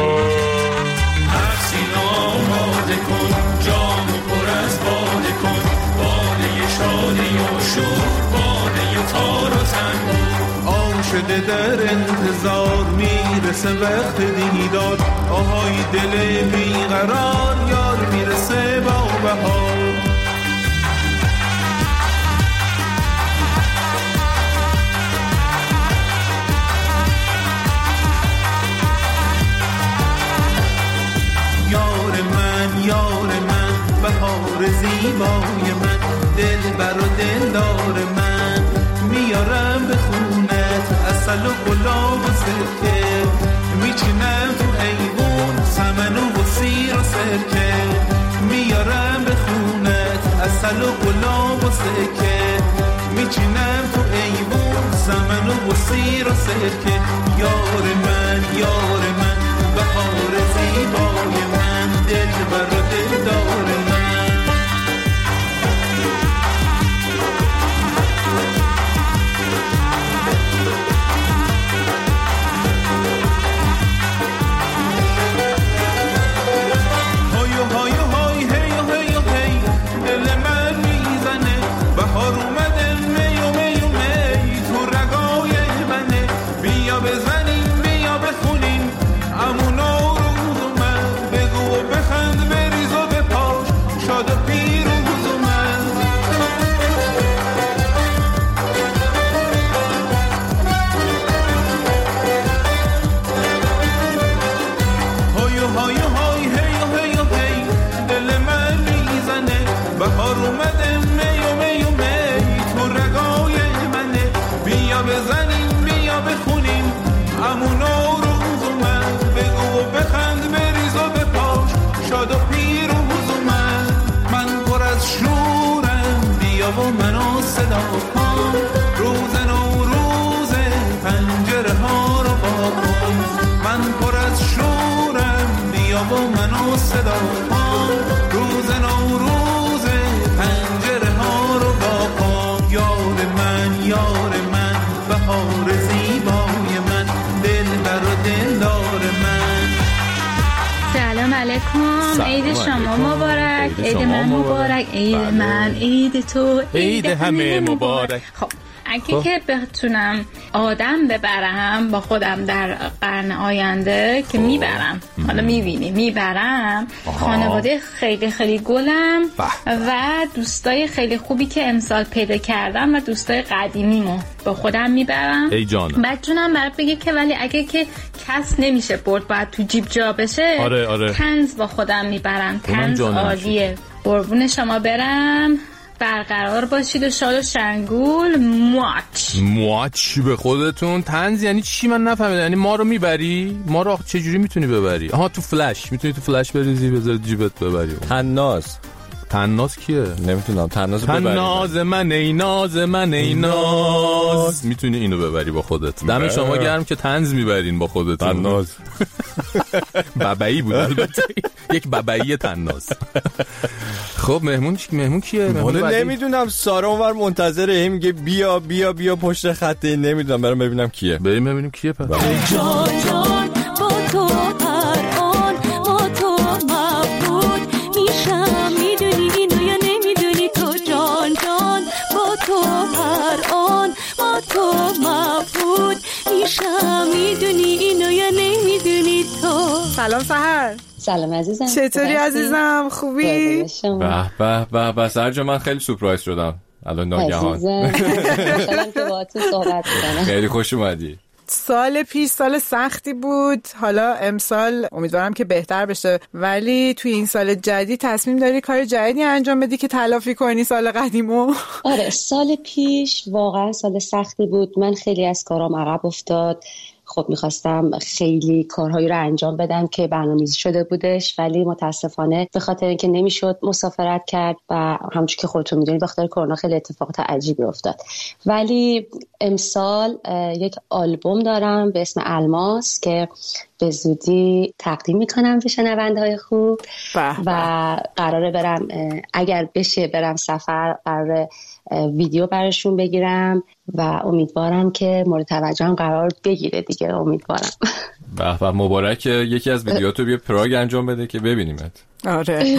هر سینا آماده کن جام پر از باده کن، باده شادی و شور، باده تار و تنبور. آن شده در انتظار میرسه وقت دیدار، آهای دل بیقرار یار میرسه با بهار. یار من یار من بهار زیبای من، دل بر و دلدار من، میارم به خونت عسل و گلاب و سرکه، میچینم تو ایوون سمن و سیر و سرکه، میارم به خونت عسل و گلاب و سرکه، میچینم تو ایوون سمن و سیر و سرکه. یار من یار من بهار زیبای من، دل بر و دلدار من. های های های هی هی هی، دل من اومده می و می و می تو رگای منه بیا بزنیم بیا بخونیم همون روز اومد بگو و بخند بریز و بپاش شاد و پیروز اومد من پر از شورم بیا و منو صدا کن روز نوروز پنجره ها رو با کن من پر از شورم بیا و منو صدا کن روز نوروز پنجره ها رو با کن یار من یار من بهار زیبای من دلبر و دلدار من سلام علیکم عید شما مبارک عید من مبارک عید من عید تو عید همه مبارک. خب اگه که بتونم آدم ببرم با خودم در قرن آینده که میبرم حالا میبینی میبرم خانواده خیلی خیلی گلم و دوستای خیلی خوبی که امسال پیدا کردم و دوستای قدیمیمو با خودم میبرم ای جانم. بعد جونم برات بگه که ولی اگه که کس نمیشه برد باید تو جیب جا بشه آره آره. تنز با خودم میبرم تنز عالیه قربون شما برم برقرار باشید و شاد و شنگول ماچ ماچ به خودتون. طنز یعنی چی من نفهمیدم؟ یعنی ما رو میبری؟ ما رو چه جوری میتونی ببری؟ آها تو فلش میتونی تو فلش بریزی بذاری جیبت ببری. طناز طناز کیه؟ نمیتونم. طناز ببری. طناز من ای ناز من ای ناز میتونی اینو ببری با خودت. دم شما گرم که طنز میبرین با خودتون. طناز ببایی بود البته. یک ببایی طناز. خب مهمون مهمون کیه؟ مهمون نمیدونم. سارا اونور منتظره میگه بیا بیا بیا پشت خطه. نمیدونم برام ببینم کیه. بریم ببینیم کیه پس. جان جان با تو هر آن با تو مبود میشم میدونی اینو یا نمیدونی تو جان جان با تو هر آن با تو مبود میشم میدونی اینو یا نمیدونی تو. سلام سحر. سلام عزیزم. چطوری عزیزم؟ خوبی؟ به به به به سحر جان من خیلی سورپرایز شدم الان ناگهان. خوشحالم که باهاتون صحبت می‌کنم. خیلی خوش اومدی. سال پیش سال سختی بود، حالا امسال امیدوارم که بهتر بشه، ولی توی این سال جدید تصمیم داری کار جدیدی انجام بدی که تلافی کنی سال قدیمو؟ آره سال پیش واقعا سال سختی بود. من خیلی از کارام عقب افتاد. خب میخواستم خیلی کارهایی رو انجام بدم که برنامه‌ریزی شده بودش، ولی متاسفانه به خاطر اینکه نمیشد مسافرت کرد و همونجوری که خودتون میدونید به خاطر کرونا خیلی اتفاقات عجیبی افتاد. ولی امسال یک آلبوم دارم به اسم الماس که به زودی تقدیم میکنم به شنونده‌های خوب و قراره برم اگر بشه برم سفر، قراره ویدیو براشون بگیرم و امیدوارم که مورد توجه هم قرار بگیره دیگه. امیدوارم. به به مبارک. یکی از ویدیوهاتو بیا پراگ انجام بده که ببینیمت. آره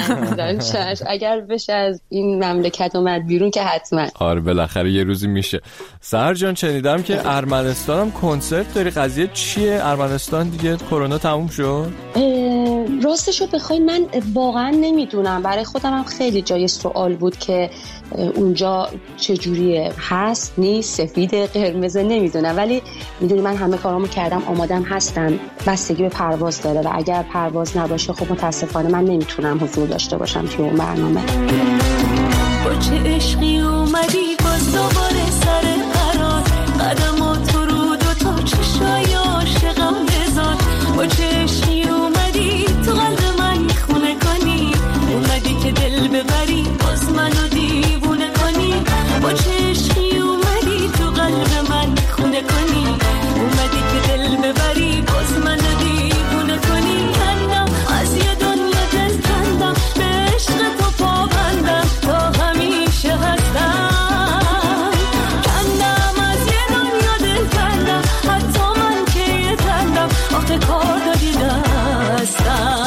اگر بشه از این مملکت اومد بیرون که حتما. آره بالاخره یه روزی میشه. سحر جان شنیدم که ارمنستان هم کنسرت داری. قضیه چیه؟ ارمنستان دیگه کرونا تموم شد؟ راستشو بخوای من واقعا نمیدونم. برای خودم هم خیلی جای سوال بود که اونجا چجوریه، هست نیست، سفید قرمز، نمیدونم. ولی میدونی من همه کارامو کردم، آمادم هستم. بستگی به پرواز داره و اگر پرواز نباشه خب متاسفانه من نمیتونم حضور داشته باشم توی اون برنامه. با چه عشقی اومدی باز دوباره سر قرار قدمات رو دو تا چشای عاشقم بذار. با چه عشقی اومدی تو قلب من خونه کنی، اومدی که دل ببری باز منو دیوونه کنی. با چه عشقی اومدی تو قلب من خونه کنی، اومدی که دل ببری باز منو دیوونه کنی. کندم از یه دنیا دل کندم، به عشق تو پابندم تا همیشه هستم. کندم از یه دنیا دل کندم، حتی من که یه کندم آخه کار دادی دستم.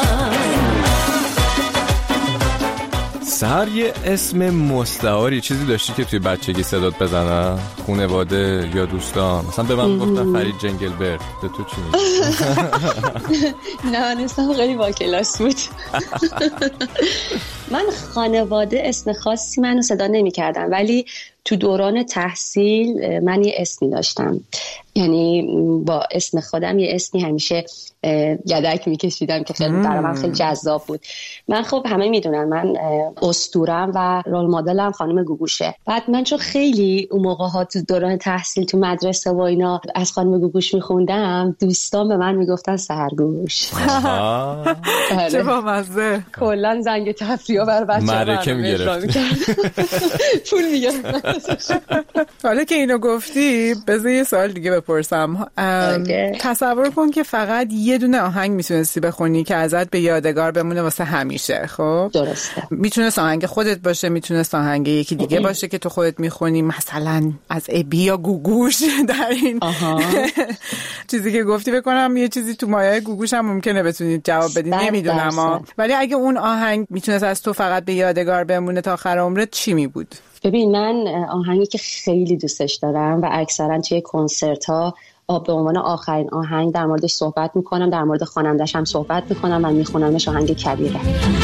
سحر یه اسم مستعاری چیزی داشتی که توی بچگی صدات بزنن؟ خانواده یا دوستان؟ مثلا به من گفتن فرید جنگلبرت. به تو چی میگی؟ نه اسمم خیلی با کلاس بود. من خانواده اسم خاصی منو صدا نمی کردن، ولی تو دوران تحصیل من یه اسمی داشتم، یعنی با اسم خودم یه اسمی همیشه یدک میکشیدم که خیلی برای من خیلی جذاب بود. من خب همه میدونن من اسطورم و رول مدلم خانم گوگوشه. بعد من چون خیلی اون موقع ها تو دوران تحصیل تو مدرسه و اینا از خانم گوگوش میخوندم، دوستان به من میگفتن سحرگوش. چه بامزه. کلا زنگ تفریح برای بچه‌ها معرکه میگرفت. پول میگرفت. حالا که اینو گفتی بذار یه سوال دیگه بپرسم. تصور کن که فقط یه دونه آهنگ میتونستی بخونی که ازت به یادگار بمونه واسه همیشه. خب درسته. میتونست آهنگ خودت باشه، میتونست آهنگ یکی دیگه باشه که تو خودت میخونی، مثلا از ابی یا گوگوش. در این چیزی که گفتی بکنم یه چیزی تو مایه گوگوش هم ممکنه بتونید جواب بدین، نمیدونم. ولی اگه اون آهنگ میتونست از تو فقط به یادگار بمونه تا آخر عمرت، چی می بود؟ ببین من آهنگی که خیلی دوستش دارم و اکثرا توی کنسرت ها به عنوان آخرین آهنگ در موردش صحبت میکنم، در مورد خواننده‌اش هم صحبت میکنم و میخونمش، آهنگ کبیره.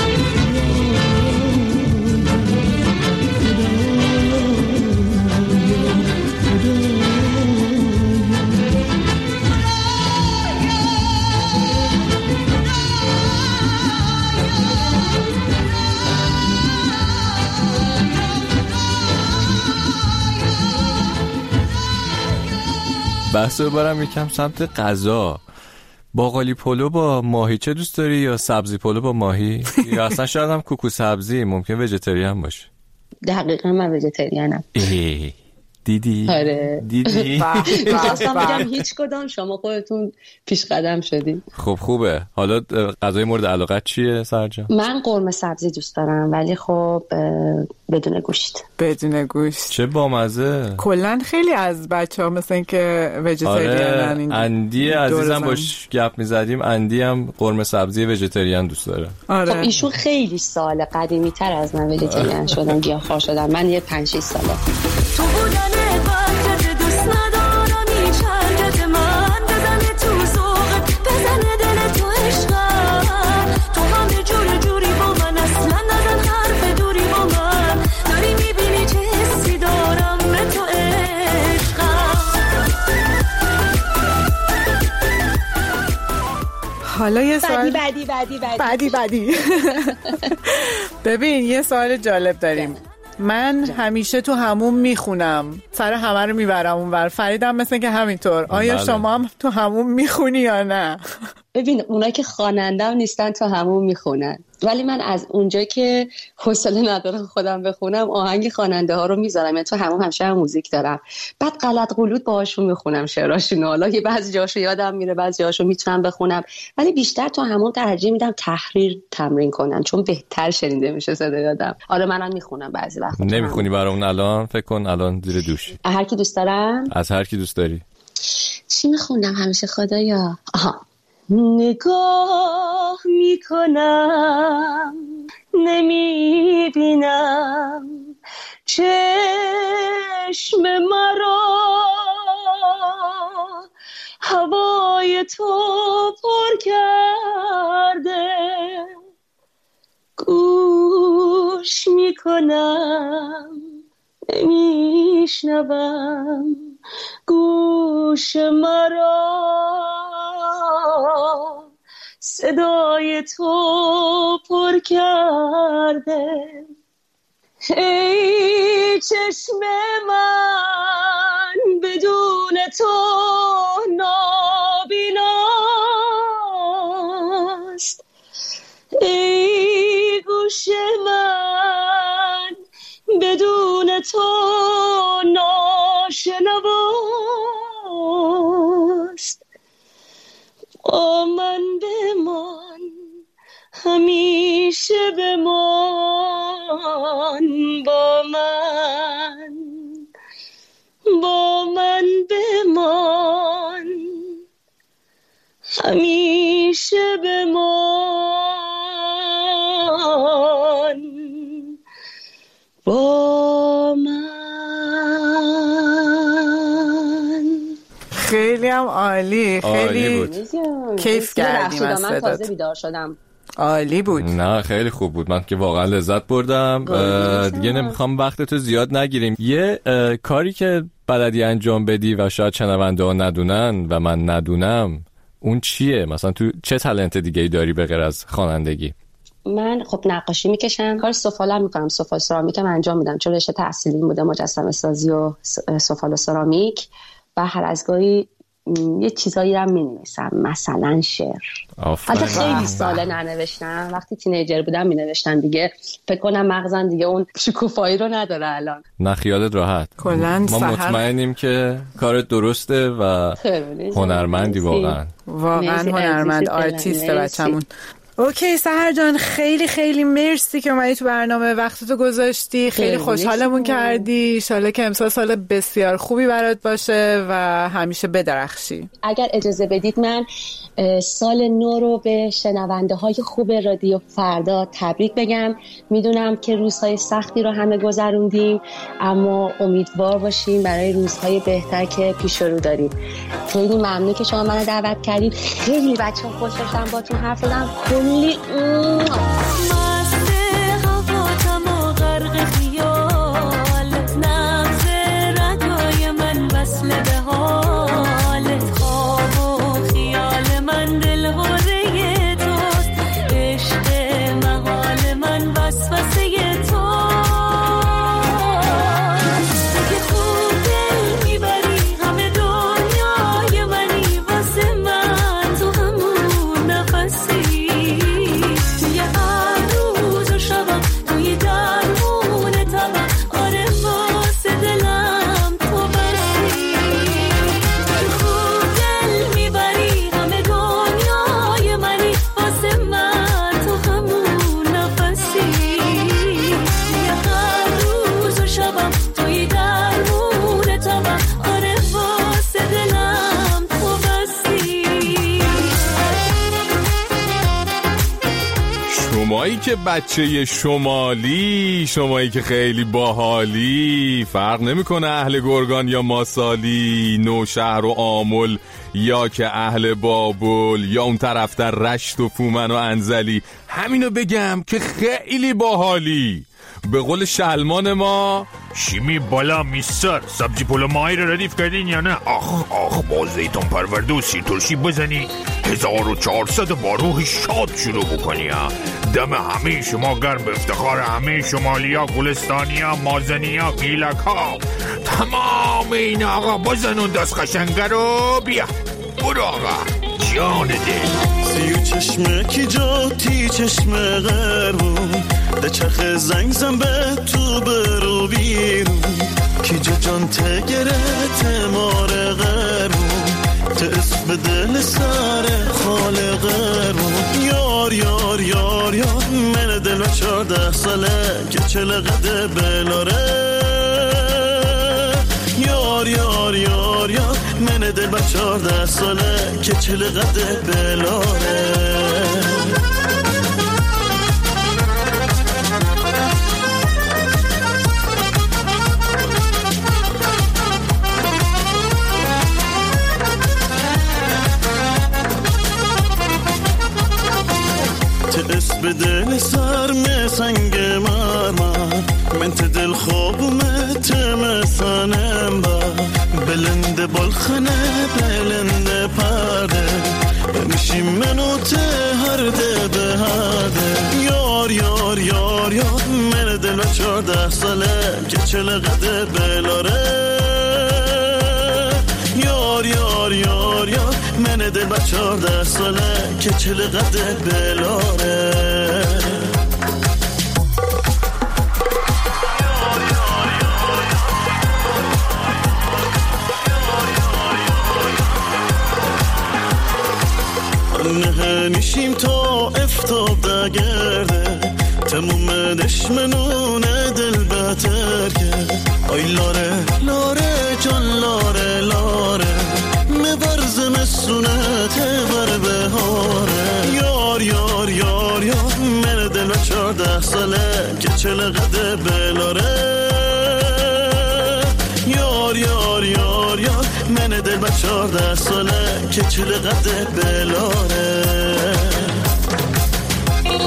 بحث رو برم یکم سمت غذا. باقالی پلو با ماهیچه دوست داری یا سبزی پلو با ماهی؟ یا اصلا شاید هم کوکو سبزی، ممکن ویژیتریان باشه. دقیقا من ویژیتریانم. دیدی؟ آره دیدی؟ میخواستم بگم هیچ کدام، شما خودتون پیش قدم شدین. خب خوبه. حالا غذای مورد علاقت چیه سرجان؟ من قرمه سبزی دوست دارم، ولی خب بدون گوشت. بدون گوشت چه بامزه. کلا خیلی از بچه‌ها مثل این که ویژیتریانن. آره اندی عزیزم باش گپ می‌زدیم، اندی هم قرمه سبزی ویژیتریان دوست داره. آره. خب ایشون خیلی سال قدیمی‌تر از من ویژیتریان شدن، گیاهخوار شدن. من یه پنج شش ساله. تو بودن وقتت دوست ندارم این چرگت من، بزنه تو زوغت، بزنه دل تو عشقم، تو همه جور جوری با من، اصلا نزن حرف دوری با من، داری میبینی چه حسی دارم به تو عشقم. حالا یه سوال بعدی بعدی بعدی بعدی بعدی ببین یه سوال جالب داریم. من همیشه تو هموم میخونم، سر همه رو میبرم اونور. فریدم مثل که همینطور. آیا بله. شما هم تو هموم میخونی یا نه؟ ببین اونا که خواننده‌ام نیستن تو همون میخونن، ولی من از اونجا که حوصله ندارم خودم بخونم آهنگ خواننده ها رو میذارم. یعنی تو همون همیشه هم موزیک دارم، بعد غلط غلوط باهاشون میخونم شعراشون. حالا یه بعضی جاشو یادم میره، بعضی جاشو میتونم بخونم، ولی بیشتر تو همون ترجیح میدم تحریر تمرین کنن، چون بهتر شنیده میشه صدای آدم. آره منم میخونم بعضی وقتا. نمیخونی برامون الان؟ فکر کن الان زیر دوشی. هر کی دوست دارم، از هر کی دوست داری. چی میخوندم همیشه خدایا؟ آها، نگاه میکنم نمیبینم چشم مرا، هوای تو پر کرده، گوش میکنم نمیشنوم گوش مرا، صدای تو پر کرده. ای چشم من بدون تو نابیناست، ای گوش من بدون تو ناشنواست. با من بمان، همیشه بمان، با من با من بمان، همیشه بمان، با من. خیلی هم عالی، خیلی عالی بود. کیف کردیم از من تازه صدات. بیدار شدم. عالی بود. نه خیلی خوب بود، من که واقعا لذت بردم. دیگه نمیخوام وقتتو زیاد نگیریم. یه کاری که بلدی انجام بدی و شاید شنونده ها ندونن و من ندونم، اون چیه؟ مثلا تو چه تالنت دیگه ای داری به غیر از خوانندگی؟ من خب نقاشی میکشم، کار سفالم میکنم، سفال سرامیکم انجام میدم چون رشته تحصیلیم بوده مجسمه سازی و سفال و سرامیک. و هر از گاهی یه چیزایی هم مینویسم، مثلا شعر. حتی خیلی ساله ننوشتم، وقتی تینیجر بودم مینوشتم دیگه. فکر کنم مغزم دیگه اون شکوفایی رو نداره الان. نه خیالت راحت، ما مطمئنیم که کارت درسته و هنرمندی. واقعا واقعا هنرمند، آرتیست بچمون. اوکی سحر جان، خیلی خیلی مرسی که اومدی تو برنامه، وقتتو گذاشتی، خیلی خوشحالمون کردی. انشالله که امسال سال بسیار خوبی برات باشه و همیشه بدرخشی. اگر اجازه بدید من سال نو رو به شنونده های خوب رادیو فردا تبریک بگم. میدونم که روزهای سختی رو همه گذروندیم، اما امیدوار باشیم برای روزهای بهتر که پیش رو داریم. خیلی ممنون که شما منو دعوت کردید. خیلی بچه ها خوش داشتم باتون حرف زدم. کلی شمایی که بچه شمالی، شمایی که خیلی باحالی، فرق نمیکنه اهل گرگان یا ماسالی، نوشهر و آمل یا که اهل بابل یا اون طرف در رشت و فومن و انزلی، همینو بگم که خیلی باحالی. به قول شلمان ما شیمی بالا میستر، سبزی پلو ماهی رو ردیف کردین یا نه؟ آخ آخ با زیتون پرورده و سی ترشی بزنی، هزار و چهارصد با روح شاد شروع بکنی ها. دم همه شما گرم، به افتخار همه شمالیا، گلستانیا، مازنیا، گیلک ها، تمام این آقا بزن اون دست قشنگه رو. بیا برو آقا جان دل. سیو چشمه کی جاتی چشمه غربون، ده چرخ زنگ زن به تو برو بیرون، کی جا جان تگره تمار غربون، ته اسم دل سر خال غربون. یار یار یار یار من دل و چارده ساله که چلقده بلاره. یار یار یار یار من دل و چارده ساله که چلقده بلاره. به دل سر می سنگ مرمر، من ته دل خواب مت مسانم با بلند بالخنه بلند پرده، بمیشی منو ته هرده به هرده. یار یار یار یار من دل و چارده ساله که چلقده بلاره. یار یار یار یار من دل و چارده ساله که چلقده بلاره. نهنشیم تا افتاب دگرده، تموم دشمنونه دل بهتر که. آی لاره لاره جان لاره لاره، مبرز مسونت بر بهاره. یار یار یار یار من دل و چارده ساله که چلقده بلاره. یار یار یار یار من دل و چارده ساله که چلقده بلاره.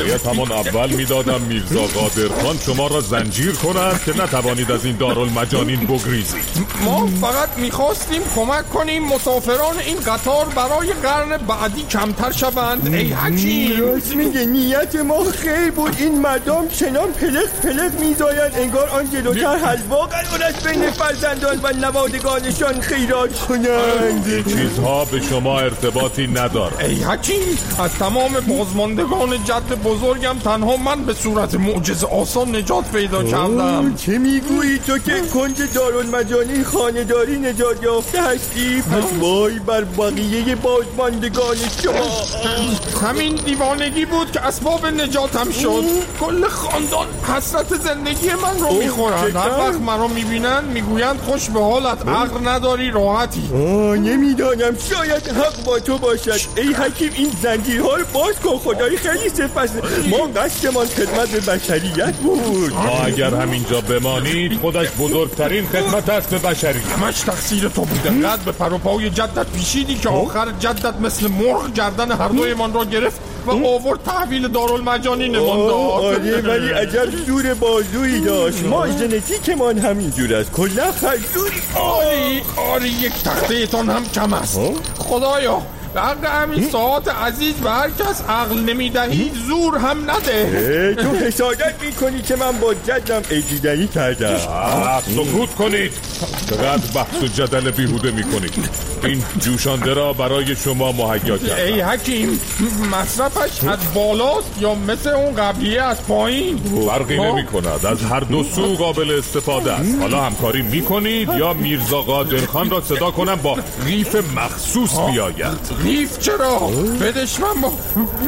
باید همان اول میدادم میرزا قادرخان شما را زنجیر کنند که نتوانید از این دارالمجانین بگریزید. ما فقط میخواستیم کمک کنیم مسافران این قطار برای قرن بعدی کمتر شوند. ای حکیم، راست میگه، نیت ما خیر بود. این مردم چنان پلق پلق میزاید انگار آن جلوتر حلوا قرارست بین فرزندان و نوادگانشان خیرات کنند. چیزها به شما ارتباطی نداره. ای حکیم، از تمام بازماندگان جد بزرگم تنها من به صورت معجزه آسان نجات پیدا کردم. چه میگویی تو که کنج دارالمجانین خانه‌داری نجات یافته هستی؟ پس وای بر بقیه بازماندگان شما. همین دیوانگی بود که اسباب نجاتم شد. کل خاندان حسرت زندگی من رو میخورند. هر وقت من رو میبینن میگویند خوش به حالت، عقل نداری، راحتی. نمیدانم، شاید حق با تو باشد. ای حکیم، این زنجیرها رو باز کن. خدای خیلی سپس. ما قصدمان خدمت به بشریت بود. ما اگر همینجا بمانید خودش بزرگترین خدمت است به بشریت. همش تقصیر تو بوده. قد به پر و پای جدت پیشیدی که آخر جدت مثل مرغ گردن هر دوی من را گرفت و آورد تحویل دارالمجانین من داد. آره، ولی عجب زور بازویی داشت. ما ژنتیکمان همین جور است. کلا خجوری. آری آری یک تخته تان هم کم است. خدایا برق همین ساعت عزیز به هر کس عقل نمیدهی زور هم نده. تو حسادت میکنی که من با جدم ایدیدنی کردم. سکوت کنید. چقدر بحث و جدل بیهوده میکنید. این جوشانده را برای شما مهیا کردم. ای حکیم، مصرفش از بالاست یا مثل اون قبلیه از پایین؟ فرقی نمی کند. از هر دو سو قابل استفاده است. حالا همکاری میکنید یا میرزا قادرخان را صدا کنم با قیف مخصوص بیاید. قیف چرا؟ بدش من با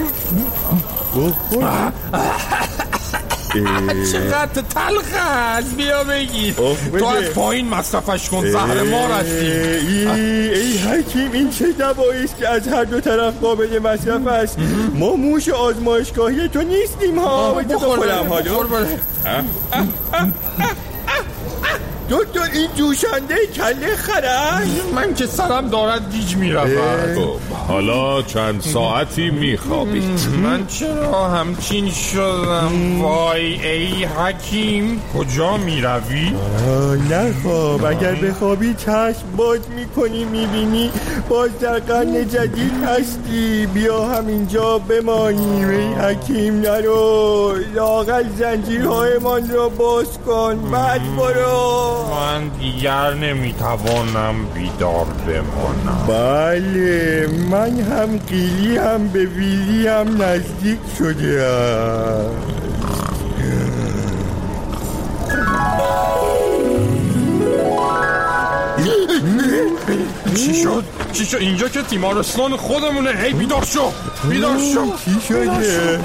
چقدر تلخ است. بیا بگیر تو از پایین مصرفش کن. زهر مار هستی. ای حکیم، این چه دوایی است که از هر دو طرف قابل مصرف است؟ ما موش آزمایشگاهی تو نیستیم ها. بخورم حالا. دکتر، این جوشنده کله خرش؟ من که سرم دارد گیج میرود. حالا چند ساعتی میخوابید. من چرا همچین شدم؟ وای ای حکیم، کجا میروی؟ نخواب. اگر بخوابی چشم باز میکنی میبینی باز در قرن جدید هستی. بیا همینجا بمانی. ای حکیم نرو. لااقل زنجیرهای من را باز کن، بعد برو. من دیگر نمیتوانم بیدار بمانم. بله، من هم قیلی هم به ویلی هم نزدیک شده. چی شد؟ چی شد؟ اینجا که تیمارستان خودمونه. هی بیدار شو، بیدار شو. چی شده؟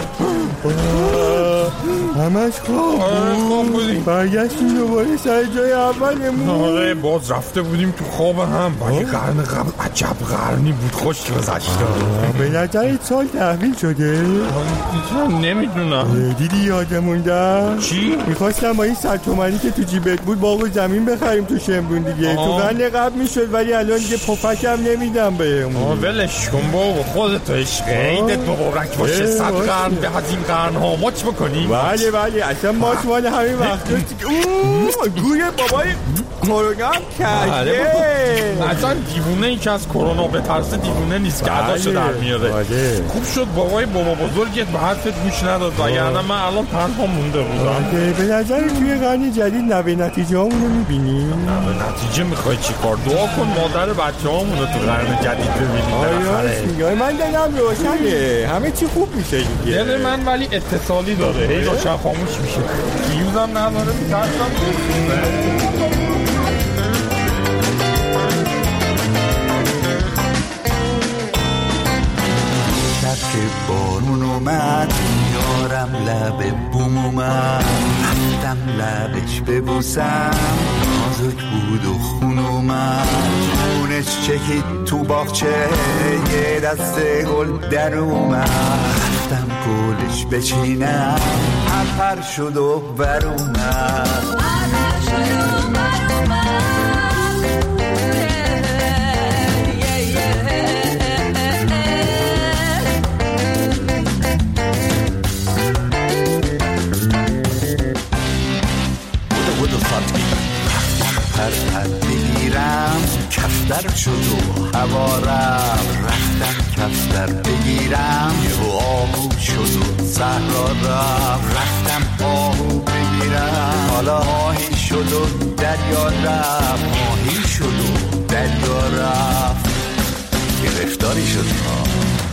همش خواب بودیم. برگشتیم دوباره سر جای اولمون. آره، باز رفته بودیم تو خواب هم. ولی قرن قبل عجب قرنی بود. خوش گذشته. به نظرت سال تحویل شده؟ نمیدونم. دیدی یادم موندم؟ چی؟ میخواستم با این صد تومانی که تو جیبت بود باغ و زمین بخریم تو شمرون دیگه. تو قرن قبل میشد ولی الان دیگه پفکم نمیدم بهمون. ولش کن بابا، خودت عشق. عیدت مبارک باشه. صد قرن به از این قرن ها ماچ بکنیم. بله بله، اصلا ماچ مال همین وقت گوی بابای کرونا کرده. اصلا دیوونه ای که از کرونا به ترس دیوونه نیست که عداشو در میاره. خوب شد بابای بابا بزرگت به حرفت گوش نداد وگرنه من الان تنها مونده بودم. به نظر توی قرن جدید نوه نتیجه همونو میبینی؟ نوه نتیجه میخوای چی کار؟ دعا کن مادر بچه همونو تو قرن جدید ببینی. من دلم روشنه، همه چی خوب میشه دیگه. دل من ولی اتصالی داره، هی روشن خاموش میشه. فیوزم نداره، میترسم که بارون اومد یارم لب بوم اومد، رفتم لبش ببوسم نازک بود و خون اومد، خونش چکید تو باغچه یه دست گل در اومد، رفتم گلش بچینم پر شد و بر اومد. رفت، رفتم آهو بگیرم، حالا ماهی شد و دریا رفت، ماهی شد و دریا رفت، گرفتاری شدیم ها.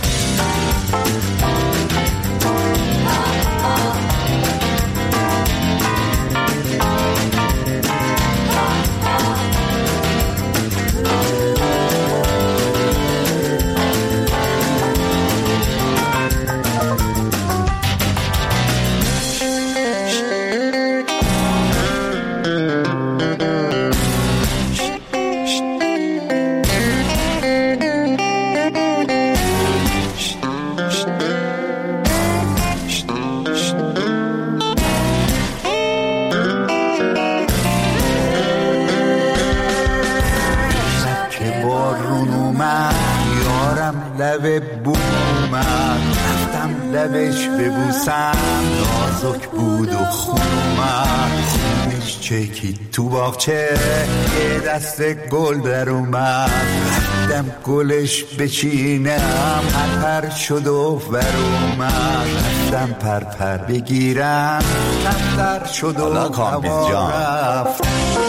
لب بومم رفتم لبش ببوسم، نازک بود و خونومم، خونش چکید تو باغچه، یه دست گل در اومد، رفتم گلش بچینم، پرپر شد و ور اومد، رفتم پرپر بگیرم، کمتر شد و هوا رفت.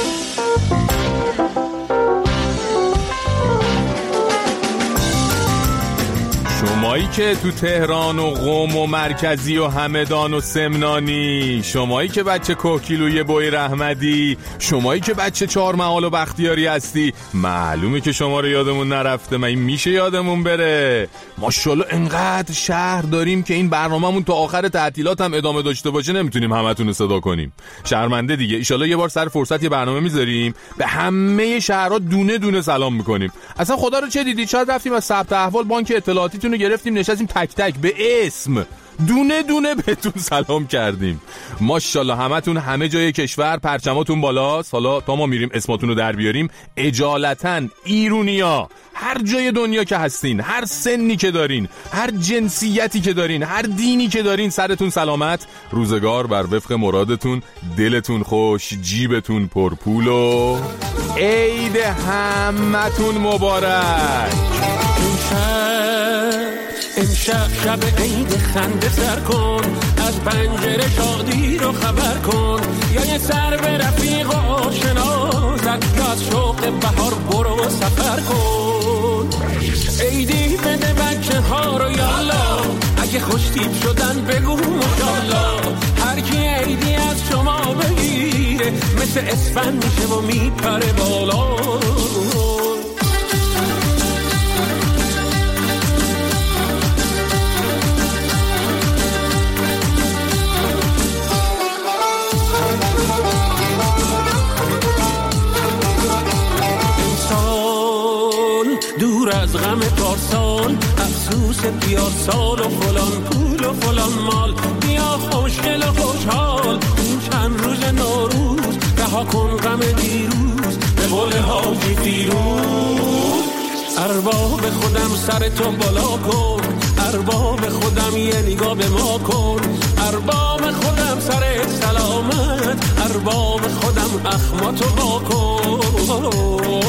شمایی که تو تهران و قم و مرکزی و همدان و سمنانی، شمایی که بچه کوکیلوی بوی رحمدی، شمایی که بچه چهار محال و بختیاری هستی، معلومه که شما رو یادمون نرفته. من این میشه یادمون بره؟ ماشاءالله انقدر شهر داریم که این برنامه‌مون تا آخر تعطیلات هم ادامه داشته باشه نمیتونیم همتون رو صدا کنیم. شرمنده دیگه. ان شاءالله یه بار سر فرصت یه برنامه میذاریم، به همه شهرها دونه دونه سلام میکنیم. اصلا خدا رو چه دیدید؟ شاید رفتیم از ثبت احوال بانک اطلاعاتیتون رو گرفتیم، نشستیم تک تک به اسم دونه دونه بهتون سلام کردیم. ماشاءالله همتون همه جای کشور پرچماتون بالاست. حالا تا ما میریم اسماتون رو در بیاریم، اجالتا ایرونیا، هر جای دنیا که هستین، هر سنی که دارین، هر جنسیتی که دارین، هر دینی که دارین، سرتون سلامت، روزگار بر وفق مرادتون، دلتون خوش، جیبتون پرپول و عید همتون مبارک. امشب شب عید خنده سر کن، از پنجره شادی رو خبر کن، یا یه سر به رفیق و آشنا زد، یا از شوق بهار برو سفر کن. عیدی بده بچه ها رو یالا، اگه خوشتیب شدن بگو ماشاءالله، هر کی عیدی از شما بگیره مثل اسفند میشه و میپره بالا. دور از غم پارسال، افسوس بیارسال و فلان پول و فلان مال، بیا خوشگل و خوشحال این چند روز نوروز، رها کن غم دیروز به قول حاجی فیروز. ارباب خودم سر تو بالا کن، ارباب خودم یه نگاه به ما کن، ارباب خودم سر سلامت، ارباب خودم اخماتو وا کن.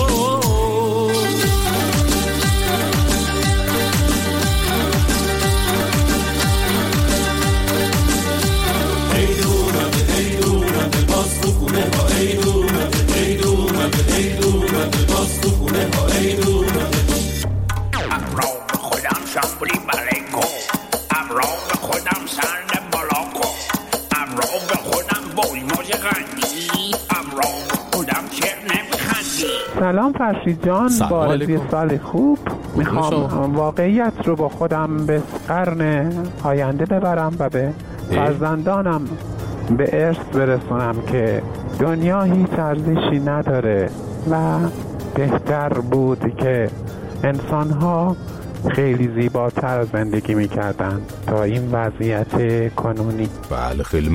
سلام فرشید جان، با آرزوی سال خوب. میخوام واقعیت رو با خودم به قرن آینده ببرم و به فرزندانم به ارث برسونم که دنیا هیچ ارزشی نداره و بهتر بود که انسان‌ها خیلی زیباتر زندگی میکردن تا این وضعیت کنونی. بله خیلی